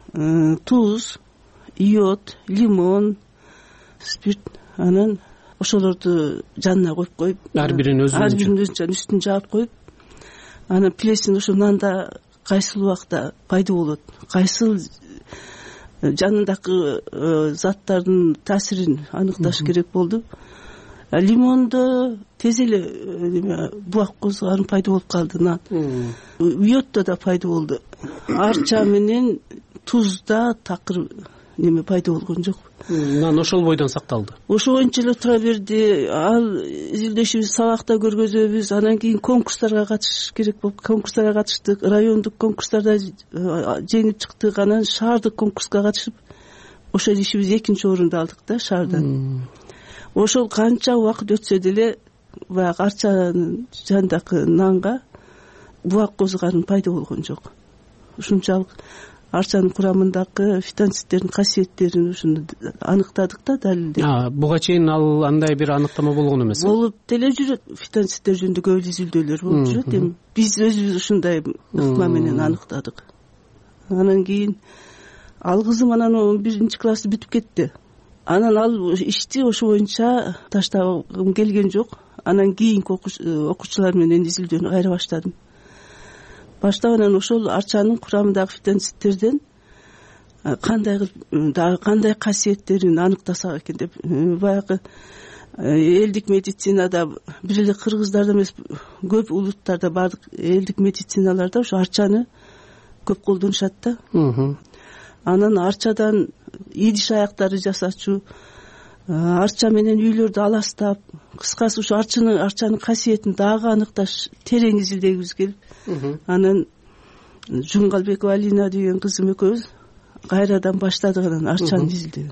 Speaker 13: туз, йод, лимон, спирт, анан ошолорду жанына коюп,
Speaker 19: ар бирин өзүнүн
Speaker 13: үстүн жаап коюп, анан плесин ошо нанда кайсыл убакта пайда болот, кайсыл жанындагы заттардын таасирин аныкташ керек болду. Лимондо тез эле буак козгарын пайда болуп калды. Уйотто да пайда болду. Арча менен тузда такыр пайда болгон жок.
Speaker 19: Нан ошол бойдон сакталды.
Speaker 13: Ошончо эле тура берди. Ал изилдешибизди сабакта көргөзөбүз. Анан кийин конкурстарга катышыш керек болуп, конкурстарга катыштык. Райондук конкурстарда жеңип чыктык. Анан шаардык конкурска катышып, ошол ишибиз 2-орунду алдык да шаардан. Ошол канча убакыт өтсө деле баягы Арчанын жанындагы нанга буак козгарын пайда болгон жок. Ушунчалык Арчанын курамындагы фитонцидтердин касиеттерин ушуну аныктадык да, далилдеп.
Speaker 19: Буга чейин ал андай бир аныктама болгон эмес.
Speaker 13: Болуп деле жүрөт. Фитонцидтер жөнүндө көп изилдөөлөр болуп жүрөт. Эми биз өзүбүз ушундай ыкма менен аныктадык. Анан кийин ал кызым анан 11-классты бүтүп кетти. Анан ал ишти ошо боюнча таштагым келген жок. Анан кийинки окуучулар менен изилдөөнү кайра баштадым. Баштап ошол Арчанын курамындагы фитонцидтерден кандай касиеттерин аныктасак экен деп, баягы элдик медицинада бир эле кыргыздарда эмес, көп улуттарда, бардык элдик медициналарда ошо арчаны көп колдонушат да. Анан арчадан идиш аяктары жасачу, арча менен үйлөрдү аластап, кыскасы ушу арчанын касиетин дагы аныкташ терең изилдегибиз келип, анан Жумгалбекова Алина деген кызым экөөбүз кайрадан баштадык анан арчаны изилдөөнү.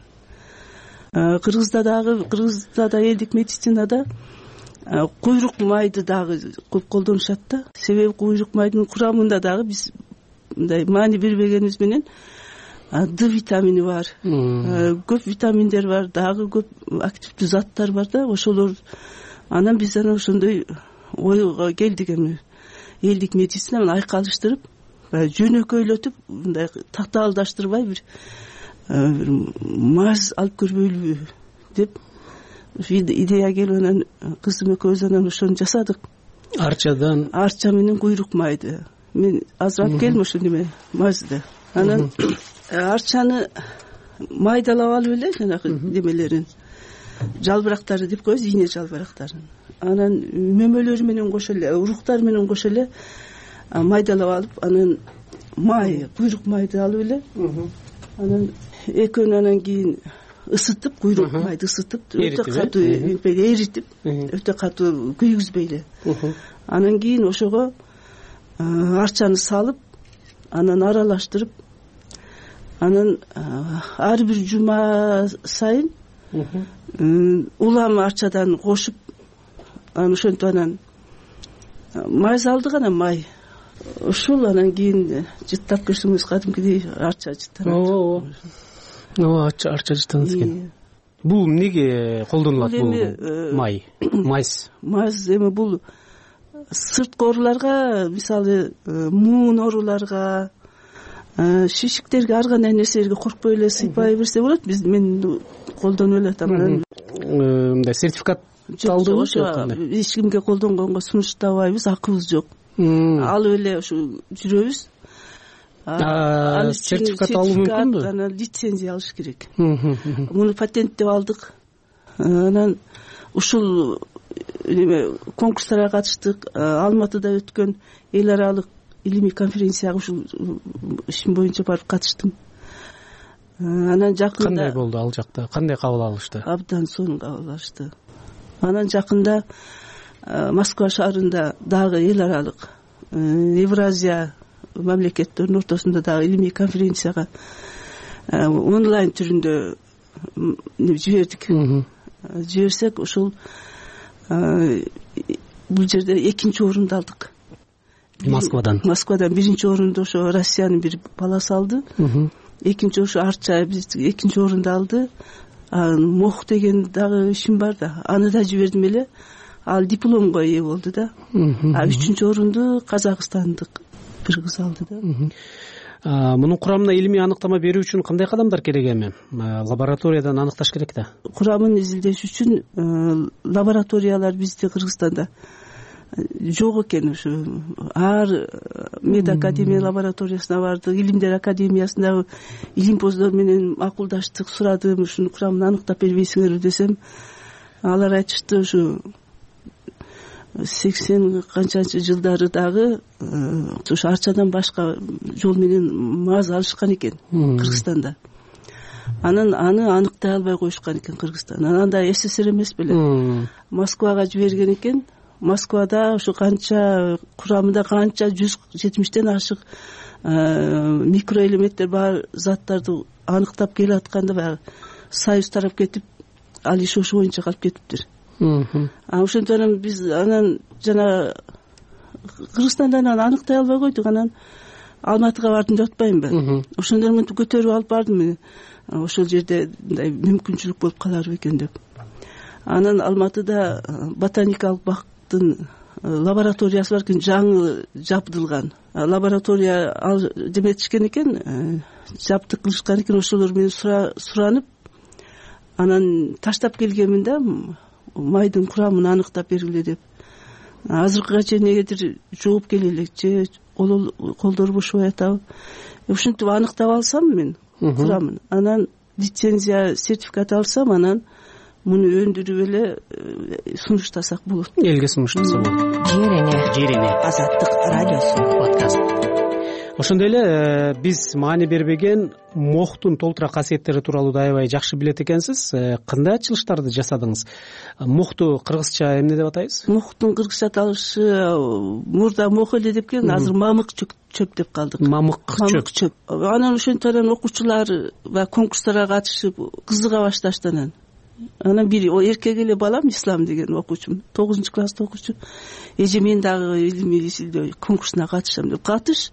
Speaker 13: Кыргызда да элдик медицинада куйрук майды дагы көп колдонушат да. Себеби куйрук майдын курамында дагы биз мындай маани бербегенибиз менен D витамини бар, көп витаминдер бар, дагы көп активдүү заттар бар да, ошолор. Анан биз ошондой ойго келдик, эми элдик медицина менен айкалыштырып, жөнөкөйлөтүп, мындай тактаалдаштырбай бир маз алып көрбөйлүбү деп идея келип, анан кызым экөөбүз анан ошону жасадык. Арча менен куйрук майды. Мен азыр алып келдим ошо мазды. Анан арчаны майдалап алып эле жанагы немелерин, жалбырактары деп коебуз, ийне жалбырактарын. Анан мөмөлөрү менен кошо эле, уруктары менен кошо эле майдалап алып, анан куйрук майды алып эле, анан экөөнү анан кийин ысытып, куйрук майды ысытып, өтө катуу эритип, өтө катуу күйгүзбөй эле. Анан кийин ошого арчаны салып, анан аралаштырып, анан ар бир жума сайын улам арчадан кошуп, анан ошентип анан май салдык, анан май. Ушул анан кийин жыттап көрсөңүз кадимкидей арча жыттанат. Арча жыттанат экен. Бул эмнеге колдонулат бул май? Маз эми бул сырткы ооруларга, мисалы муун ооруларга, шишиктерге, ар кандай нерселерге коркпой эле сыйпай берсе болот. Мен колдонуп эле атам.
Speaker 19: Мындай сертификат алдыңыз жок?
Speaker 13: Эч кимге колдонгонго сунуштабайбыз, акыбыз жок. Алып эле ушу жүрөбүз.
Speaker 19: Сертификат алуу мүмкүнбү?
Speaker 13: Анан лицензия алыш керек. Муну патенттеп алдык. Анан ушул конкурстарга катыштык. Алматыда өткөн эл аралык илимий конференцияга ушул ишим боюнча барып катыштым. Анан жакында
Speaker 19: кандай болду ал жакта? Кандай кабыл алышты?
Speaker 13: Абдан сонун кабыл алышты. Анан жакында Москва шаарында дагы эл аралык Евразия мамлекеттеринин ортосунда дагы илимий конференцияга онлайн түрүндө жибердик. Жиберсек, ушул бул жерде 2-орунду алдык.
Speaker 19: Москвадан
Speaker 13: 1-орунду ошо Россиянын бир баласы алды. 2 ошо Арча биз 2-орунду алды. Мох деген дагы ишим бар да, аны да жибердим эле. Ал дипломго ээ болду да. 3-орунду Казакстандык бир кыз алды да.
Speaker 19: Мунун курамына илимий аныктама берүү үчүн кандай кадамдар керек эми? Лабораториядан аныкташ керек да.
Speaker 13: Курамын изилдеш үчүн лабораториялар бизде Кыргызстанда жок экен. Ушу ар мед академия лабораториясына бардык, илимдер академиясындагы илимпоздор менен макулдаштык, сурадым, ушунун курамын аныктап бербейсиңерби десем, алар айтышты ушу 80 канчанчы жылдары дагы ушу арчадан башка жол менен маз алышкан экен Кыргызстанда. Анан аны аныктай албай коюшкан экен Кыргызстан. Анда СССР эмес беле. Москвага жиберген экен. Москвада ушу канча курамында канча 170тен ашык микроэлементтер бар заттарды аныктап келе атканда баягы Союз тарап кетип, ал иш ошо боюнча калып кетиптир. Ошондон биз анан жана Кыргызстандан аныктай албай койдук. Анан Алматыга бардым деп атпаймынбы? Ошондон мынтип көтөрүп алып бардым. Ошол жерде мындай мүмкүнчүлүк болуп каларбы экен деп. Анан Алматыда ботаникалык бактын лабораториясы бар экен, жаңы жабдылган. Лаборатория ал деметишкен экен, жабдык кылышкан экен. Ошолор менен суранып, анан таштап келгенмин да, майдын курамын аныктап бергиле деп. Азыркыга чейин эгерdir жооп келе элек же колдор бошобой атабы. Ушинтип аныктап алсам мен курамын, анан лицензия, сертификат алсам, анан муну өндүрүп эле сунуштасак болот.
Speaker 19: Элге сунуштаса болот.
Speaker 15: Жер эне Азаттык радиосу подкаст.
Speaker 19: Ошондой эле биз маани бербеген моктун толтура касиеттери тууралуу да аябай жакшы билет экенсиз. Кандай ачылыштарды жасадыңыз? Мокту кыргызча эмне деп атайбыз?
Speaker 13: Моктун кыргызча аталышы мурда мох эле деп келген, азыр мамык чөп деп калдык.
Speaker 19: Мамык чөп.
Speaker 13: Анан ошентип окуучулар баягы конкурстарга катышып кызыга башташты. Анан бир эркек эле балам, Ислам деген окуучум, 9-класста окуучу. Эже мен дагы илимий изилдөө конкурсуна катышам деп катыш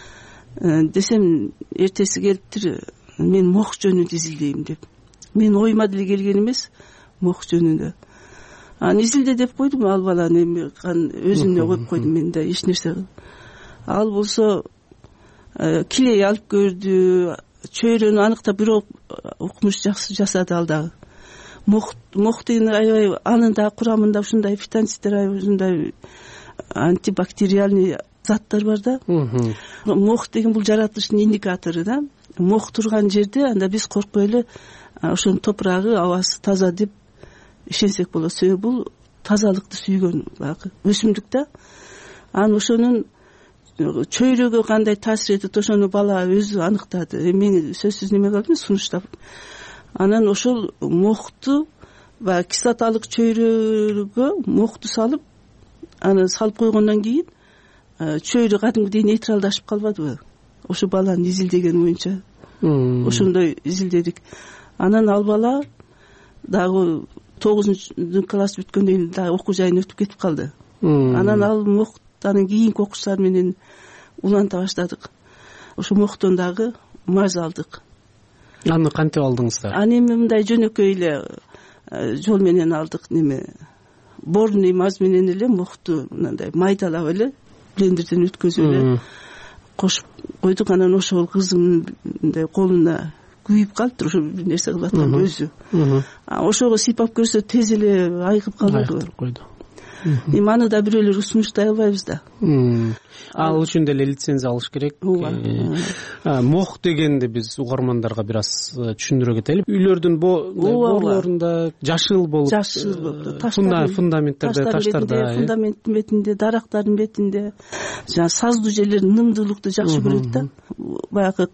Speaker 13: десем, эртеси келиптир, мен мох жөнүндө изилдейм деп. Мен оюма деле келген эмес мох жөнүндө. Аны изилде деп койдум, ал баланы эми өзүнө коюп койдум мен да эч нерсе. Ал болсо килей алып көрдү, чөйрөнү аныктап бирок окумуш жакшы жасады ал дагы. Мох деген аябай, анын да курамында ушундай фитонцидтер, ушундай антибактериальный заттар бар да. Мох деген бул жаратылыштын индикатору да. Мох турган жерде анда биз коркпой эле ошонун топурагы, абасы таза деп ишенсек болот. Себеби бул тазалыкты сүйгөн баягы өсүмдүк да. Анан ошонун чөйрөгө кандай таасир этет, ошону бала өзү аныктады. Мен сөзсүз неме кылдым, сунуштап. Анан ошол мохту баягы кислоталык чөйрөгө мохту салып, аны салып койгондон кийин чөйрө кадимгидей нейтралдашып калбадыбы? Ошо баланы изилдеген боюнча. Ошондой изилдедик. Анан ал бала дагы 9-класс бүткөндөн кийин дагы окуу жайын өтүп кетип калды. Анан ал мохтанын кийинки окуучулар менен уланта баштадык. Ошо мохтон дагы маз алдык.
Speaker 19: Аны кантип алдыңыздар?
Speaker 13: Аны эми мындай жөнөкөй эле жол менен алдык, неме борный маз менен эле мохту мындай майдалап эле блендерден өткөзүп эле кошуп койдук. Анан ошол кызымдын мындай колуна күйүп калыптыр, ошо бир нерсе кылып аткан өзү. Ошого сыйпап көрсө тез эле айыгып калды. Эми аны да бирөөлөр сунуштай албайбыз да.
Speaker 19: Ал үчүн деле лицензия алыш керек. Мох дегенди биз угармандарга бир аз түшүндүрө кетели. Үйлөрдүн борлорунда жашыл болуп, фундаменттерде, таштарда,
Speaker 13: фундаменттин бетинде, дарактардын бетинде, жана саздуу жерлер нымдуулукту жакшы көрөт да. Баягы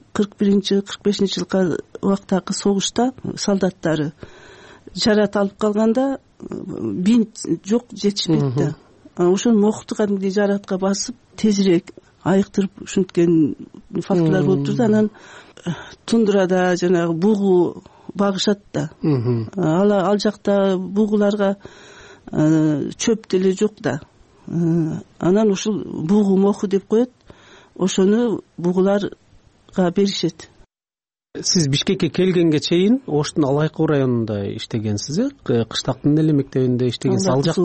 Speaker 13: 41-45 убактагы согушта солдаттары жарат алып калганда бинт жок, жетишпейт да. Ошон мокту кадимгидей жаратка басып тезирээк айыктырып ушинткен факторлор болуп турду. Анан тундурада жанагы бугу багышат да. Ал жакта бугуларга чөп деле жок да. Анан ушул бугу моху деп коет. Ошону бугуларга беришет.
Speaker 19: Сиз Бишкекке келгенге чейин Оштун Алайкуу районунда иштегенсиз, кыштактын эле мектебинде иштегенсиз.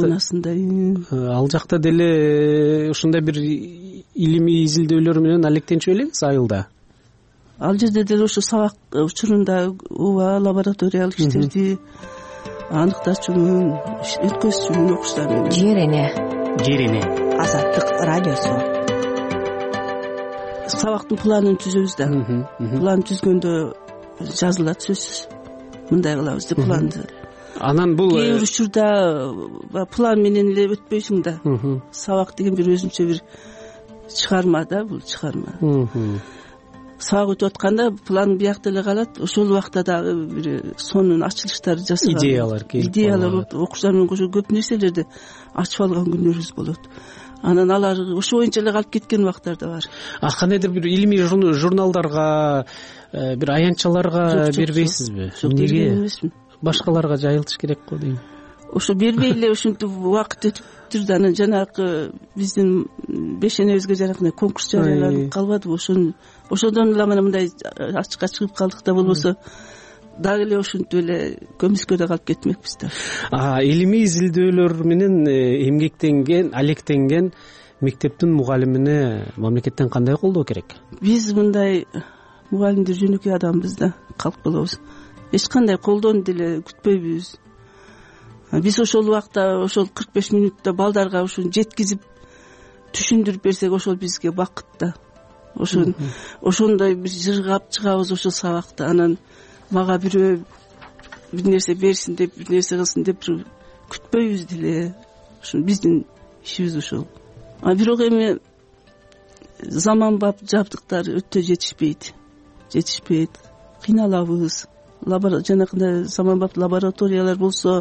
Speaker 19: Ал жакта деле ушундай бир илимий изилдөөлөр менен алектенчү белеңиз айылда?
Speaker 13: Ал жерде деле ошо сабак учурунда лабораториялык иштерди аныктачумун, өткөзчүмүн окуучулар менен.
Speaker 15: Жер эне жерине.
Speaker 13: Азаттык радиосу. Сабактын планын түзөбүз да. План түзгөндө жазылат сөзсүз. Мындай кылабыз деп планды.
Speaker 19: Анан бул
Speaker 13: кээ бир учурда план менен эле өтпөйсүң да. Сабак деген бир өзүнчө бир чыгарма да, бул чыгарма. Сабак өтүп атканда план биякта эле калат. Ошол убакта дагы бир сонун ачылыштар жасаган. Идеялар болот. Окуучулар менен кошо көп нерселерди ачып алган күнүбүз болот. Анан алар ошо боюнча эле калып кеткен убактар да бар.
Speaker 19: Кандайдыр бир илимий журналдарга, бир аянтчаларга бербейсизби? Эмнеге? Башкаларга жайылтыш керек го дейм.
Speaker 13: Ошо бербей эле ушинтип убакыт өтүптүр да. Анан жанагы биздин бешенебизге жаракында конкурс жарыяланып калбадыбы? Ошодон эле мына мындай ачыкка чыгып калдык да, болбосо дагы эле ушинтип эле көмүскөдө калып кетмекпиз да.
Speaker 19: Илимий изилдөөлөр менен эмгектенген, алектенген мектептин мугалимине мамлекеттен кандай колдоо керек?
Speaker 13: Биз мындай мугалимдер жөнөкөй адамбыз да, калк болобуз. Эч кандай колдоону деле күтпөйбүз. Биз ошол убакта, ошол 45 мүнөттө балдарга ушуну жеткизип түшүндүрүп берсек, ошол бизге бакыт да. Ошондой биз жыргап чыгабыз ошол сабакта. Анан мага бирөө бир нерсе берсин деп, бир нерсе кылсын деп күтпөйбүз деле. Ушул биздин ишибиз ошол. Бирок эми заманбап жабдыктар өтө жетишпейт. Кыйналабыз. Жанагындай заманбап лабораториялар болсо,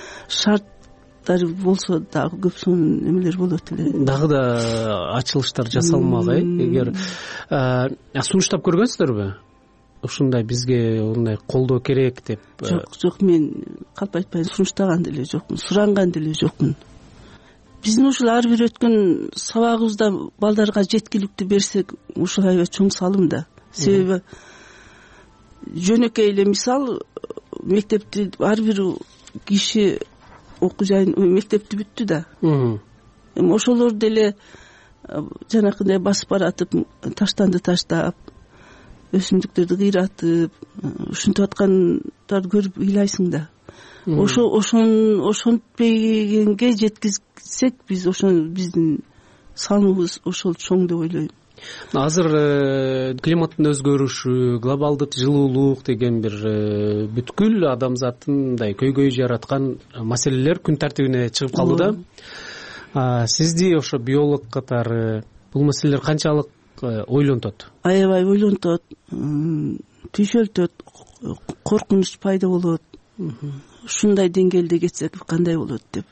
Speaker 13: шарттар болсо дагы көп сонун эмелер болот эле. Дагы
Speaker 19: да ачылыштар жасалмак, эгер сунуштап көргөнсүздарбы? Ушундай бизге мындай колдоо керек деп.
Speaker 13: Жок, мен калп айтпайын, сунуштаган деле жокмун, суранган деле жокмун. Биздин ушул ар бир өткөн сабагыбызда балдарга жеткиликтүү берсек, ушул аябай чоң салым да. Себеби жөнөкөй эле мисал, мектепти ар бир киши окуу жайын мектепти бүттү да. Эми ошолор деле жанакындай басып баратып, таштанды таштап, өсүмдүктөрдү кыйратып, ушинтип аткандарды көрүп ыйлайсың да. Ошонтпегенге жеткизсек, биз ошол биздин салымыбыз ошол чоң деп ойлойм.
Speaker 19: Азыр климаттын өзгөрүшү, глобалдык жылуулук деген бир бүткүл адамзаттын мындай көйгөй жараткан маселелер күн тартибине чыгып калды да. Сизди ошо биолог катары бул маселелер канчалык ойлонтот?
Speaker 13: Аябай ойлонтот, түйшөлтөт, коркунуч пайда болот. Ушундай деңгээлде кетсек кандай болот деп.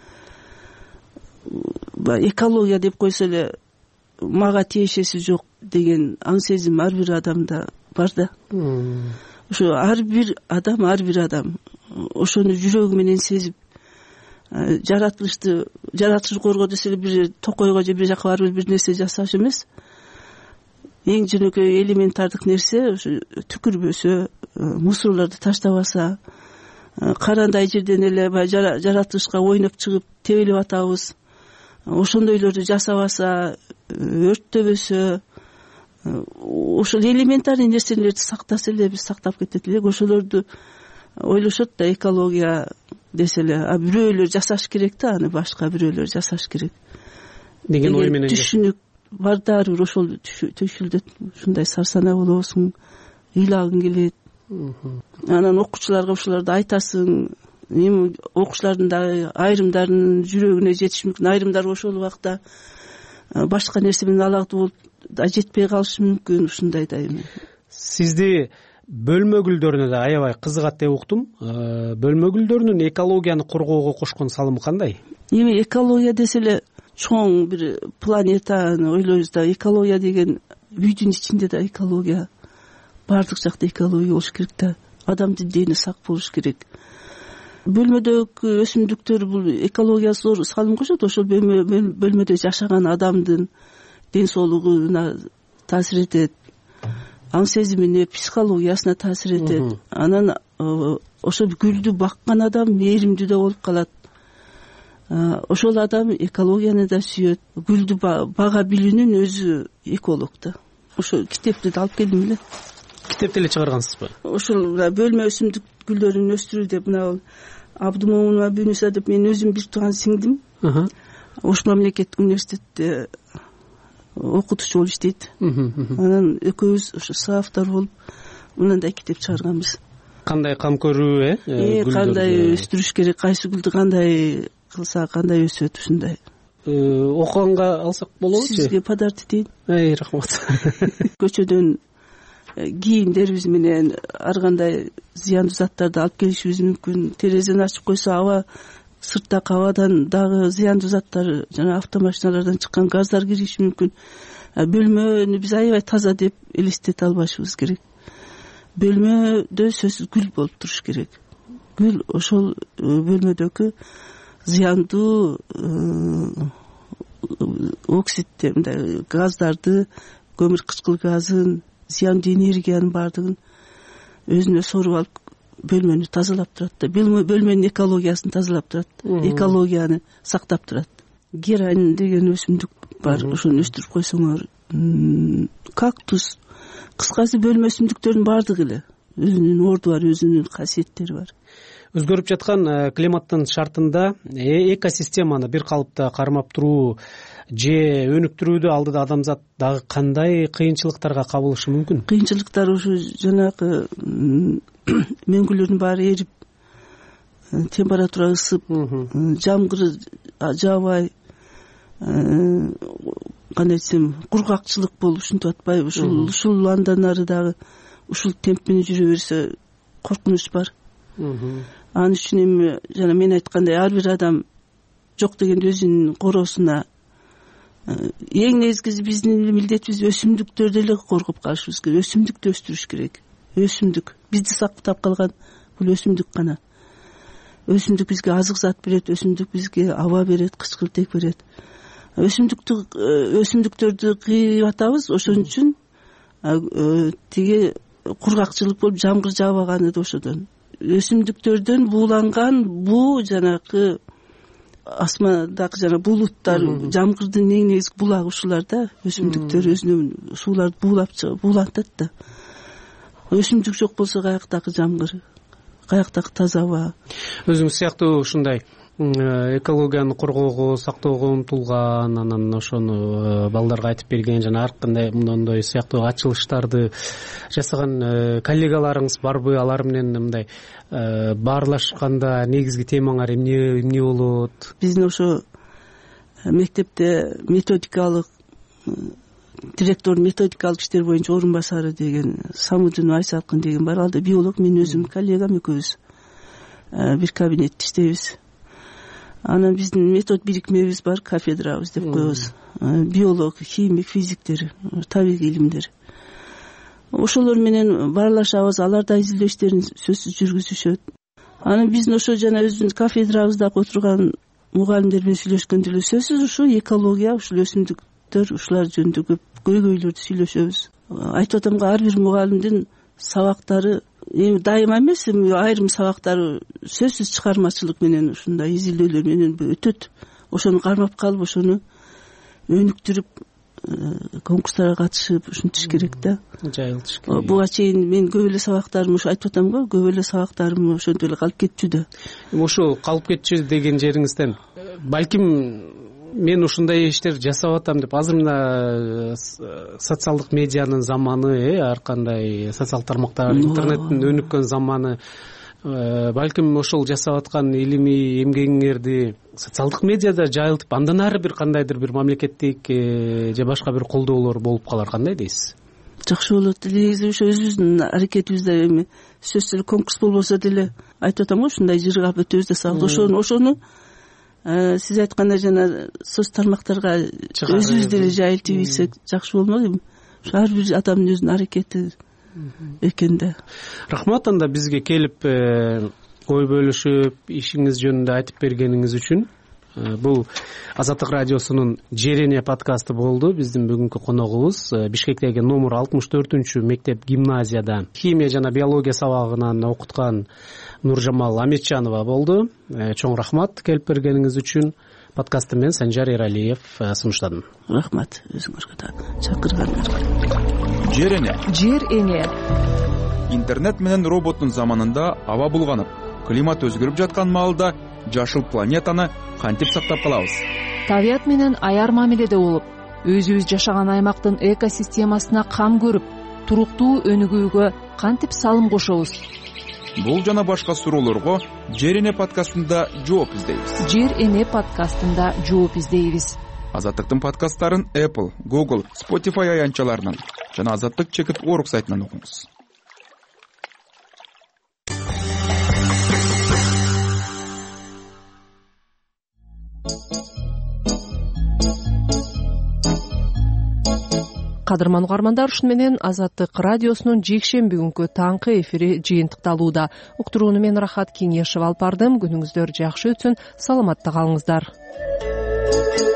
Speaker 13: Экология деп койсо эле мага тиешеси жок деген аң сезим ар бир адамда бар да. Ошо ар бир адам ошону жүрөгү менен сезип, жаратылышты коргоо десе эле бир токойго же бир жака барып бир нерсе жасаш эмес. Эң жөнөкөй элементардык нерсе ошо түкүрбөсө, мусорлорду таштабаса, карандай жерден эле жаратылышка ойноп чыгып тебелеп атабыз. Ошондойлорду жасабаса, өрттөбөсө, ошол элементарный нерселерди сактаса эле биз сактап кетет элек. Ошолорду ойлошот да, экология десе эле, бирөөлөр жасаш керек да, аны башка бирөөлөр жасаш керек
Speaker 19: деген ой менен
Speaker 13: түшүнүк бар да. Ошол түйшүлдөт, ушундай сарсанаа болосуң, ыйлагың келет. Анан окуучуларга ушуларды айтасың. Эми окуучулардын да айрымдарынын жүрөгүнө жетиш мүмкүн, айрымдар ошол убакта башка нерсе менен алакты болуп жетпей калышы мүмкүн. Ушундай да эми.
Speaker 19: Сизди бөлмө гүлдөрүнө да аябай кызыгат деп уктум. Бөлмө гүлдөрүнүн экологияны коргоого кошкон салымы кандай?
Speaker 13: Эми экология десе эле чоң бир планетаны ойлойбуз да. Экология деген үйдүн ичинде да экология, бардык жакта экология болуш керек да. Адамдын дени сак болуш керек. Бөлмөдөгү өсүмдүктөр бул экологиясы зор салым кошот. Ошол бөлмөдө жашаган адамдын ден соолугуна таасир этет, аң сезимине, психологиясына таасир этет. Анан ошол гүлдү баккан адам мээримдүү да болуп калат. Ошол адам экологияны да сүйөт. Гүлдү бага билүүнүн өзү эколог да. Ошол китепти да алып келдим эле.
Speaker 19: Китепти эле чыгаргансызбы?
Speaker 13: Ошол бөлмө өсүмдүк гүлдөрүн өстүрүү деп мына Абдумомунова Бюнуса деп мен өзүм бир тууган сиңдим. ош мамлекеттик университетте окутуучу болуп иштейт. Анан экөөбүз ошо соавтор болуп мындай китеп чыгарганбыз.
Speaker 19: Кандай кам көрүү
Speaker 13: кандай өстүрүш керек, кайсы гүлдү кандай кылса кандай өсөт, ушундай
Speaker 19: окуганга алсак болобу?
Speaker 13: Сизге подарок этейин.
Speaker 19: Рахмат.
Speaker 13: Көчөдөн кийимдерибиз менен ар кандай зыяндуу заттарды алып келишибиз мүмкүн. Терезени ачып койсо аба, сырттагы абадан дагы зыяндуу заттар, жана автомашиналардан чыккан газдар кириши мүмкүн. Бөлмөнү биз аябай таза деп элестете албашыбыз керек. Бөлмөдө сөзсүз гүл болуп туруш керек. Гүл ошол бөлмөдөгү зыяндуу оксидти, мындай газдарды, көмүр кычкыл газын, зыяндуу энергиянын баардыгын өзүнө соруп алып бөлмөнү тазалап турат да. Бөлмөнүн экологиясын тазалап турат, экологияны сактап турат. Герань деген өсүмдүк бар, ошону өстүрүп койсоңор, кактус, кыскасы бөлмө өсүмдүктөрдүн баардыгы эле өзүнүн орду бар, өзүнүн касиеттери бар.
Speaker 19: Өзгөрүп жаткан климаттын шартында экосистеманы бир калыпта кармап туруу же өнүктүрүүдө алдыда адамзат дагы кандай кыйынчылыктарга кабылышы мүмкүн?
Speaker 13: Кыйынчылыктар ушу жанагы мөңгүлөрдүн баары эрип, температура ысып, жамгыр жаабай, кандай десем, кургакчылык болуп, ушинтип атпайбы? Ушул андан ары дагы ушул темп менен жүрө берсе коркунуч бар. Анын үчүн эми жана мен айткандай ар бир адам жок дегенде өзүнүн короосуна эң негизгиси биздин милдетибиз өсүмдүктөрдү эле коргоп калышыбыз керек. Өсүмдүктү өстүрүш керек. Өсүмдүк бизди сактап калган бул өсүмдүк гана. Өсүмдүк бизге азык зат берет, өсүмдүк бизге аба берет, кычкылтек берет. Өсүмдүктөрдү кыйып атабыз, ошон үчүн тиги кургакчылык болуп жамгыр жаабаганы да ошодон. Өсүмдүктөрдөн бууланган буу жанагы асмандагы жана булуттар, жамгырдын эң негизги булагы ушулар да. Өсүмдүктөр өзүнүн сууларды буулантат да. Өсүмдүк жок болсо каяктагы жамгыр, каяктагы таза аба.
Speaker 19: Өзүңүз сыяктуу ушундай экологияны коргоого, сактоого умтулган, анан ошону балдарга айтып берген жана ар кандай мындай сыяктуу ачылыштарды жасаган коллегаларыңыз барбы? Алар менен мындай баарлашканда негизги темаңар эмне болот?
Speaker 13: Биздин ошо мектепте методикалык директордун методикалык иштер боюнча орун басары деген Самудин Айсалкын деген бар. Ал да биолог, мен өзүм коллегам, экөөбүз бир кабинетте иштейбиз. Анан биздин метод бирикмебиз бар, кафедрабыз деп коебуз. Биолог, химик, физиктер, табигый илимдер. Ошолор менен баарлашабыз, алар да изилдөө иштерин сөзсүз жүргүзүшөт. Анан биздин ошо жана өзүбүздүн кафедрабызда отурган мугалимдер менен сүйлөшкөндө эле сөзсүз ушу экология, ушул өсүмдүктөр, ушулар жөнүндө көп көйгөйлөрдү сүйлөшөбүз. Айтып атам го, ар бир мугалимдин сабактары эми дайыма эмес, айрым сабактары сөзсүз чыгармачылык менен, ушундай изилдөөлөр менен өтөт. Ошону кармап калып, ошону өнүктүрүп, конкурстарга катышып ушинтиш керек да.
Speaker 19: Жайылтыш керек.
Speaker 13: Буга чейин мен көп эле сабактарым, ушу айтып атам го, көп эле сабактарым ошентип эле калып кетчү да.
Speaker 19: Ошол калып кетчү деген жериңизден балким мен ушундай иштер жасап атам деп, азыр мына социалдык медианын заманы, ар кандай социалдык тармактар, интернеттин өнүккөн заманы, балким ошол жасап аткан илимий эмгегиңерди социалдык медиада жайылтып, андан ары бир кандайдыр бир мамлекеттик же башка бир колдоолор болуп калар, кандай дейсиз?
Speaker 13: Жакшы болот. Негизи ошо өзүбүздүн аракетибизде эми сөзсүз эле конкурс болбосо деле айтып атам го, ушундай жыргап өтөбүз да салды. Ошону сиз айткандай жана соц тармактарга өзүбүз деле жайылтып ийсек жакшы болмокпу? Ошо ар бир адамдын өзүнүн аракети экен да.
Speaker 19: Рахмат, анда бизге келип ой бөлүшүп, ишиңиз жөнүндө айтып бергениңиз үчүн. Бул Азаттык радиосунун Жерене подкасты болду. Биздин бүгүнкү коногубуз Бишкектеги номер 64 мектеп гимназияда химия жана биология сабагынан окуткан Нуржамал Аметжанова болду. Чоң рахмат келип бергениңиз үчүн. Подкастты мен Санжар Эралиев сунуштадым.
Speaker 13: Рахмат өзүңөргө да чакырганыңарга.
Speaker 16: Жер эне. Интернет менен роботтун заманында аба булганып, климат өзгөрүп жаткан маалда жашыл планетаны кантип сактап калабыз?
Speaker 1: табият менен аяр мамиледе болуп, өзүбүз жашаган аймактын экосистемасына кам көрүп, туруктуу өнүгүүгө кантип салым кошобуз?
Speaker 16: Бул жана башка суроолорго Жер эне подкастында жооп издейбиз.
Speaker 1: Жер эне подкастында жооп издейбиз.
Speaker 16: Азаттыктын подкасттарын Apple, Google, Spotify аянтчаларынан жана azattik.org сайтынан окуңуз.
Speaker 1: Кадырман угармандар, ушун менен Азаттык радиосунун жекшемби күнкү таңкы эфири жыйынтыкталууда. Уктурууну мен Рахат Кеңешева алып бардым. Күнүңүздөр жакшы өтсүн, саламатта калыңыздар.